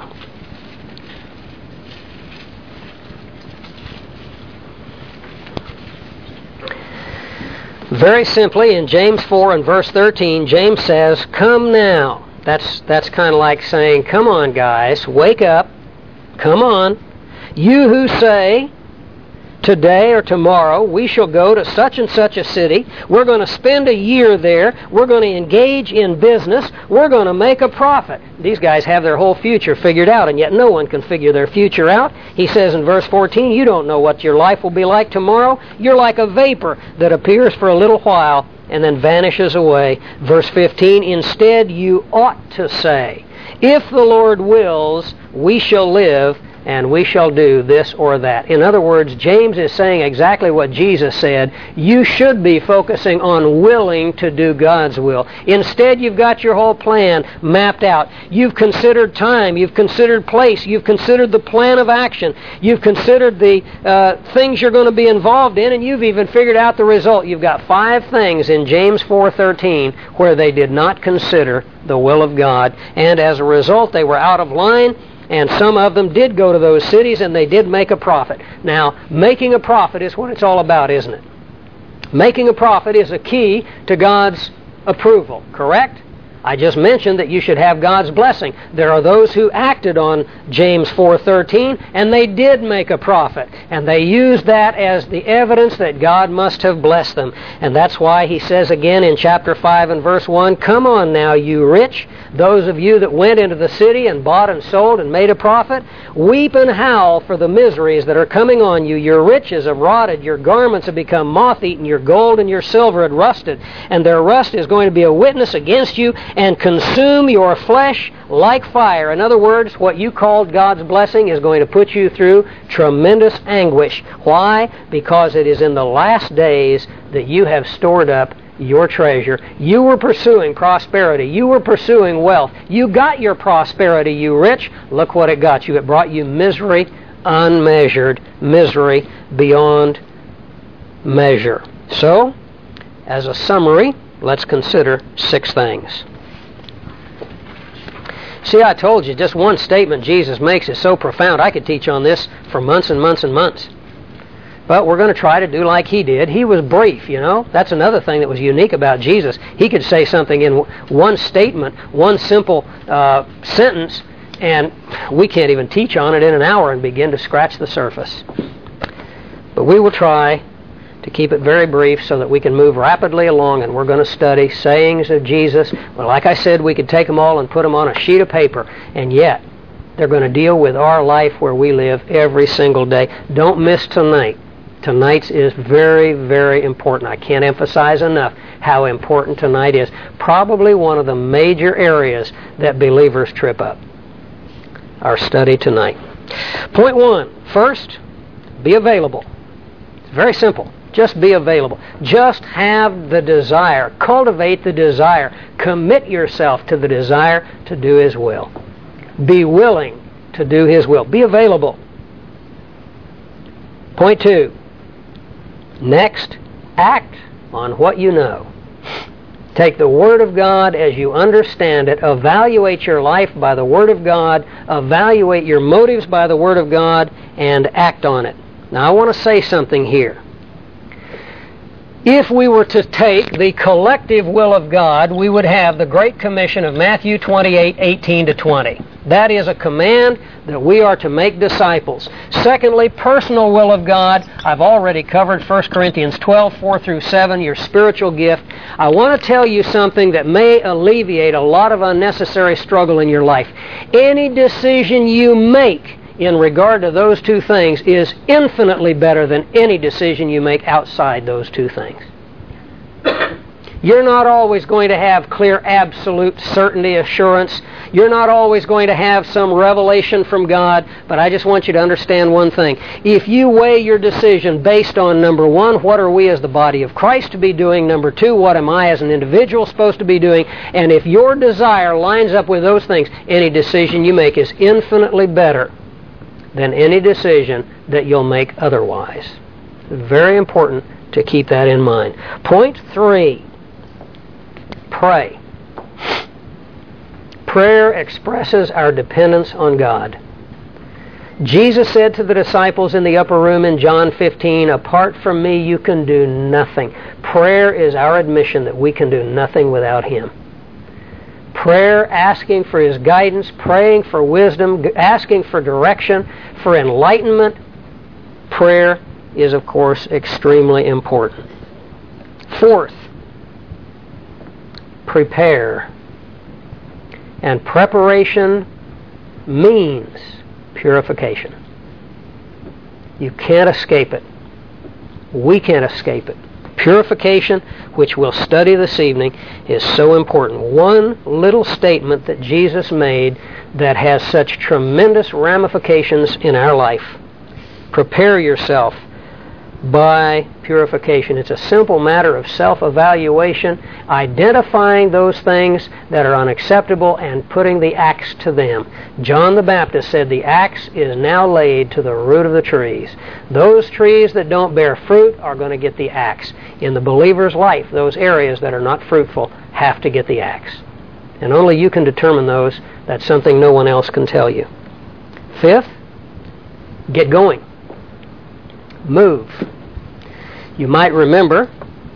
Very simply, in James 4 and verse 13, James says, come now. That's kind of like saying, come on guys, wake up. Come on. You who say, today or tomorrow, we shall go to such and such a city. We're going to spend a year there. We're going to engage in business. We're going to make a profit. These guys have their whole future figured out, and yet no one can figure their future out. He says in verse 14, you don't know what your life will be like tomorrow. You're like a vapor that appears for a little while and then vanishes away. Verse 15, instead you ought to say, if the Lord wills, we shall live, and we shall do this or that. In other words, James is saying exactly what Jesus said. You should be focusing on willing to do God's will. Instead, you've got your whole plan mapped out. You've considered time. You've considered place. You've considered the plan of action. You've considered the things you're going to be involved in, and you've even figured out the result. You've got 5 things in James 4:13 where they did not consider the will of God, and as a result, they were out of line. And some of them did go to those cities, and they did make a profit. Now, making a profit is what it's all about, isn't it? Making a profit is a key to God's approval, correct? I just mentioned that you should have God's blessing. There are those who acted on James 4:13, and they did make a profit. And they used that as the evidence that God must have blessed them. And that's why he says again in chapter 5 and verse 1, come on now, you rich, those of you that went into the city and bought and sold and made a profit, weep and howl for the miseries that are coming on you. Your riches have rotted, your garments have become moth-eaten, your gold and your silver had rusted, and their rust is going to be a witness against you and consume your flesh like fire. In other words, what you called God's blessing is going to put you through tremendous anguish. Why? Because it is in the last days that you have stored up your treasure. You were pursuing prosperity. You were pursuing wealth. You got your prosperity, you rich. Look what it got you. It brought you misery, unmeasured misery beyond measure. So, as a summary, let's consider 6 things. See, I told you, just one statement Jesus makes is so profound, I could teach on this for months and months and months. But we're going to try to do like he did. He was brief, you know. That's another thing that was unique about Jesus. He could say something in one statement, one simple sentence, and we can't even teach on it in an hour and begin to scratch the surface. But we will try to keep it very brief so that we can move rapidly along, and we're going to study sayings of Jesus. Well, like I said, we could take them all and put them on a sheet of paper, and yet they're going to deal with our life where we live every single day. Don't miss tonight. Tonight's is very, very important. I can't emphasize enough. how important tonight is. Probably one of the major areas that believers trip up. Our study tonight. Point 1. First, be available. It's very simple. Just be available. Just have the desire. Cultivate the desire. Commit yourself to the desire to do His will. Be willing to do His will. Be available. Point 2. Next, act on what you know. Take the Word of God as you understand it. Evaluate your life by the Word of God. Evaluate your motives by the Word of God and act on it. Now I want to say something here. If we were to take the collective will of God, we would have the Great Commission of Matthew 28:18-20. That is a command that we are to make disciples. Secondly, personal will of God. I've already covered 1 Corinthians 12:4-7, your spiritual gift. I want to tell you something that may alleviate a lot of unnecessary struggle in your life. Any decision you make in regard to those two things is infinitely better than any decision you make outside those two things. You're not always going to have clear, absolute certainty, assurance. You're not always going to have some revelation from God, but I just want you to understand one thing. If you weigh your decision based on, number 1, what are we as the body of Christ to be doing? Number 2, what am I as an individual supposed to be doing? And if your desire lines up with those things, any decision you make is infinitely better than any decision that you'll make otherwise. Very important to keep that in mind. Point 3, pray. Prayer expresses our dependence on God. Jesus said to the disciples in the upper room in John 15, apart from me you can do nothing. Prayer is our admission that we can do nothing without Him. Prayer, asking for His guidance, praying for wisdom, asking for direction, for enlightenment. Prayer is, of course, extremely important. Fourth, prepare. And preparation means purification. You can't escape it. We can't escape it. Purification, which we'll study this evening, is so important. One little statement that Jesus made that has such tremendous ramifications in our life. Prepare yourself by purification. It's a simple matter of self-evaluation, identifying those things that are unacceptable and putting the axe to them. John the Baptist said the axe is now laid to the root of the trees. Those trees that don't bear fruit are going to get the axe. In the believer's life, those areas that are not fruitful have to get the axe. And only you can determine those. That's something no one else can tell you. Fifth, get going. Move. You might remember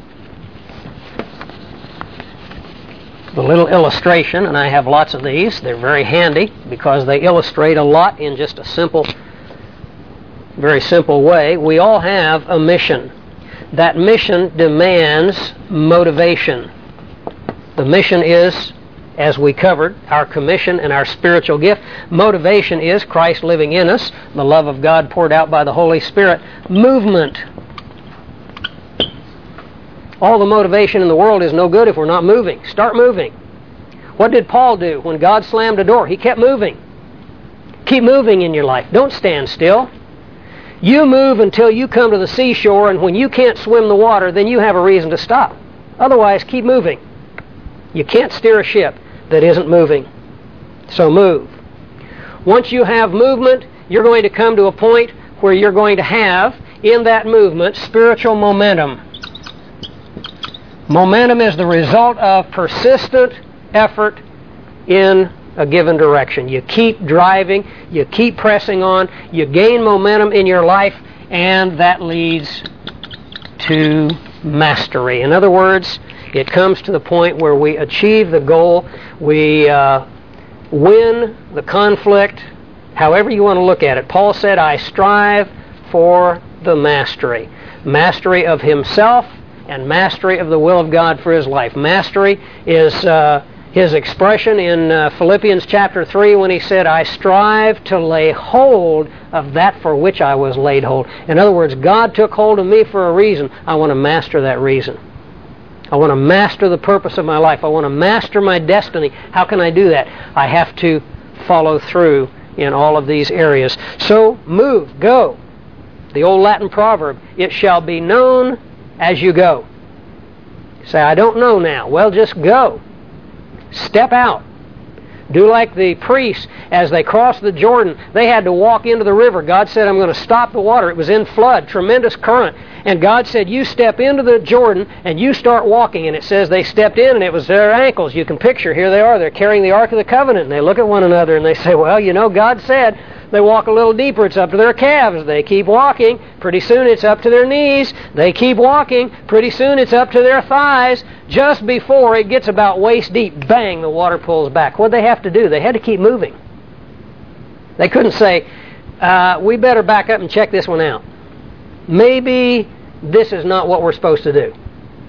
the little illustration, and I have lots of these. They're very handy because they illustrate a lot in just a simple, very simple way. We all have a mission. That mission demands motivation. The mission is, as we covered, our commission and our spiritual gift. Motivation is Christ living in us, the love of God poured out by the Holy Spirit. Movement. All the motivation in the world is no good if we're not moving. Start moving. What did Paul do when God slammed a door? He kept moving. Keep moving in your life. Don't stand still. You move until you come to the seashore, and when you can't swim the water, then you have a reason to stop. Otherwise, keep moving. You can't steer a ship that isn't moving. So move. Once you have movement, you're going to come to a point where you're going to have, in that movement, spiritual momentum. Momentum is the result of persistent effort in a given direction. You keep driving, you keep pressing on, you gain momentum in your life, and that leads to mastery. In other words, it comes to the point where we achieve the goal, we win the conflict, however you want to look at it. Paul said, I strive for the mastery. Mastery of himself and mastery of the will of God for his life. Mastery is his expression in Philippians chapter 3 when he said, I strive to lay hold of that for which I was laid hold. In other words, God took hold of me for a reason. I want to master that reason. I want to master the purpose of my life. I want to master my destiny. How can I do that? I have to follow through in all of these areas. So move, go. The old Latin proverb, it shall be known as you go. Say, I don't know now. Well, just go. Step out. Do like the priests as they crossed the Jordan. They had to walk into the river. God said, I'm going to stop the water. It was in flood, tremendous current. And God said, you step into the Jordan and you start walking. And it says they stepped in and it was their ankles. You can picture, here they are. They're carrying the Ark of the Covenant. And they look at one another and they say, well, you know, God said. They walk a little deeper, it's up to their calves. They keep walking, pretty soon it's up to their knees. They keep walking, pretty soon it's up to their thighs. Just before it gets about waist deep, bang, the water pulls back. What did they have to do? They had to keep moving. They couldn't say, we better back up and check this one out. Maybe this is not what we're supposed to do.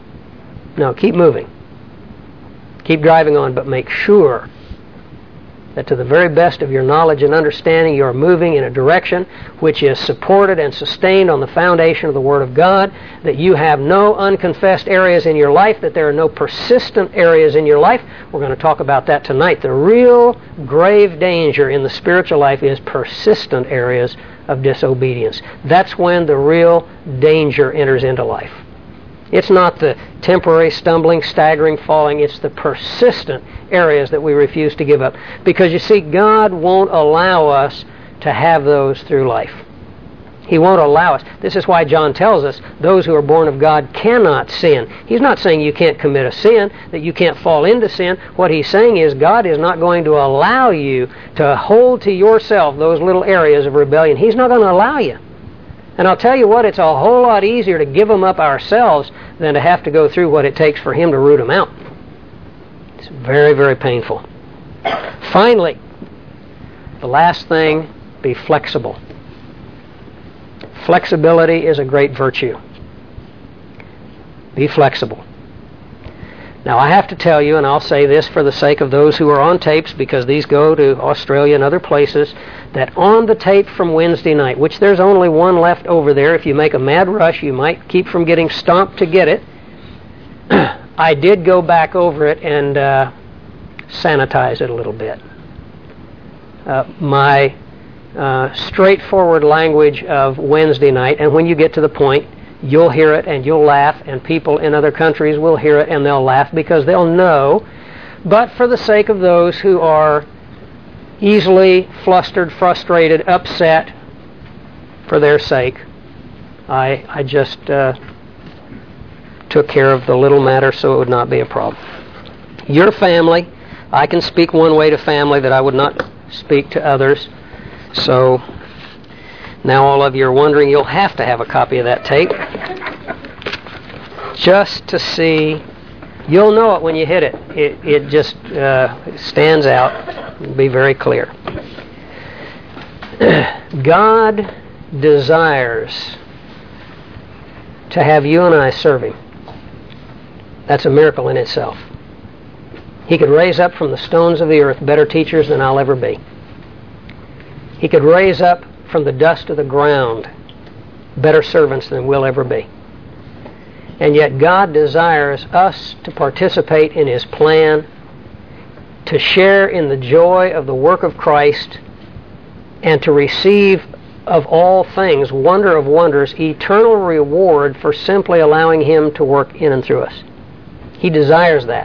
No, keep moving. Keep driving on, but make sure that to the very best of your knowledge and understanding, you are moving in a direction which is supported and sustained on the foundation of the Word of God, that you have no unconfessed areas in your life, that there are no persistent areas in your life. We're going to talk about that tonight. The real grave danger in the spiritual life is persistent areas of disobedience. That's when the real danger enters into life. It's not the temporary stumbling, staggering, falling. It's the persistent areas that we refuse to give up. Because you see, God won't allow us to have those through life. He won't allow us. This is why John tells us those who are born of God cannot sin. He's not saying you can't commit a sin, that you can't fall into sin. What he's saying is God is not going to allow you to hold to yourself those little areas of rebellion. He's not going to allow you. And I'll tell you what, it's a whole lot easier to give them up ourselves than to have to go through what it takes for Him to root them out. It's very, very painful. Finally, the last thing, be flexible. Flexibility is a great virtue. Be flexible. Now, I have to tell you, and I'll say this for the sake of those who are on tapes, because these go to Australia and other places, that on the tape from Wednesday night, which there's only one left over there, if you make a mad rush, you might keep from getting stomped to get it. I did go back over it and sanitize it a little bit. My straightforward language of Wednesday night, and when you get to the point, you'll hear it and you'll laugh, and people in other countries will hear it and they'll laugh because they'll know. But for the sake of those who are easily flustered, frustrated, upset, for their sake, I just took care of the little matter so it would not be a problem. Your family, I can speak one way to family that I would not speak to others. So now all of you are wondering, you'll have to have a copy of that tape just to see. You'll know it when you hit it. It just stands out. It'll be very clear. God desires to have you and I serve Him. That's a miracle in itself. He could raise up from the stones of the earth better teachers than I'll ever be. He could raise up from the dust of the ground better servants than we'll ever be. And yet God desires us to participate in His plan, to share in the joy of the work of Christ, and to receive of all things, wonder of wonders, eternal reward for simply allowing Him to work in and through us. He desires that.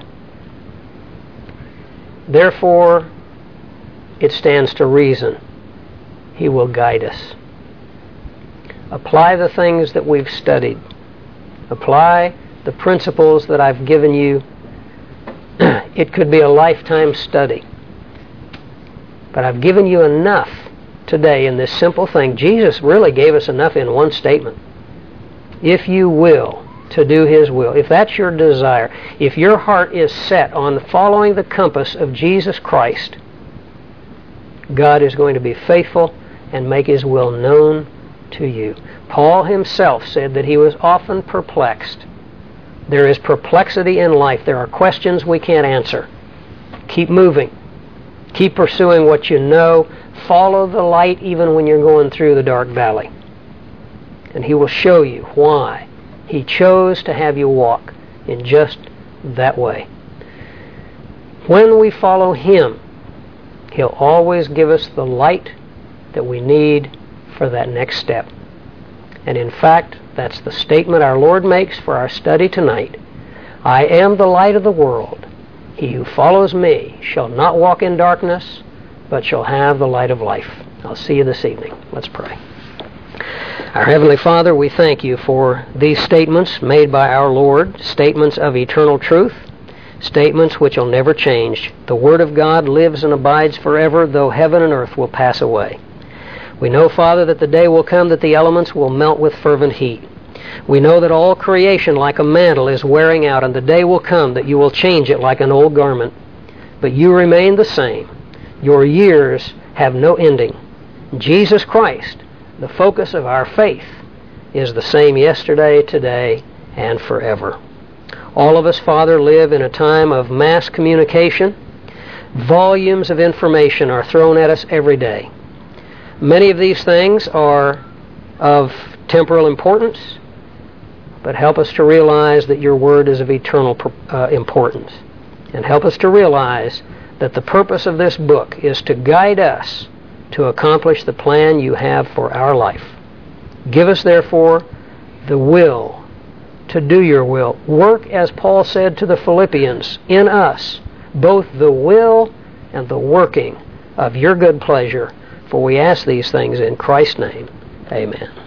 Therefore, it stands to reason He will guide us. Apply the things that we've studied. Apply the principles that I've given you. It could be a lifetime study. But I've given you enough today in this simple thing. Jesus really gave us enough in one statement. If you will, to do His will. If that's your desire, if your heart is set on following the compass of Jesus Christ, God is going to be faithful and make His will known to you. Paul himself said that he was often perplexed. There is perplexity in life. There are questions we can't answer. Keep moving. Keep pursuing what you know. Follow the light even when you're going through the dark valley. And He will show you why He chose to have you walk in just that way. When we follow Him, He'll always give us the light that we need for that next step. And in fact, that's the statement our Lord makes for our study tonight. I am the light of the world. He who follows me shall not walk in darkness, but shall have the light of life. I'll see you this evening. Let's pray. Our Heavenly Father, we thank you for these statements made by our Lord, statements of eternal truth, statements which will never change. The Word of God lives and abides forever, though heaven and earth will pass away. We know, Father, that the day will come that the elements will melt with fervent heat. We know that all creation, like a mantle, is wearing out, and the day will come that you will change it like an old garment. But you remain the same. Your years have no ending. Jesus Christ, the focus of our faith, is the same yesterday, today, and forever. All of us, Father, live in a time of mass communication. Volumes of information are thrown at us every day. Many of these things are of temporal importance, but help us to realize that your Word is of eternal importance. And help us to realize that the purpose of this book is to guide us to accomplish the plan you have for our life. Give us, therefore, the will to do your will. Work, as Paul said to the Philippians, in us, both the will and the working of your good pleasure. For we ask these things in Christ's name. Amen.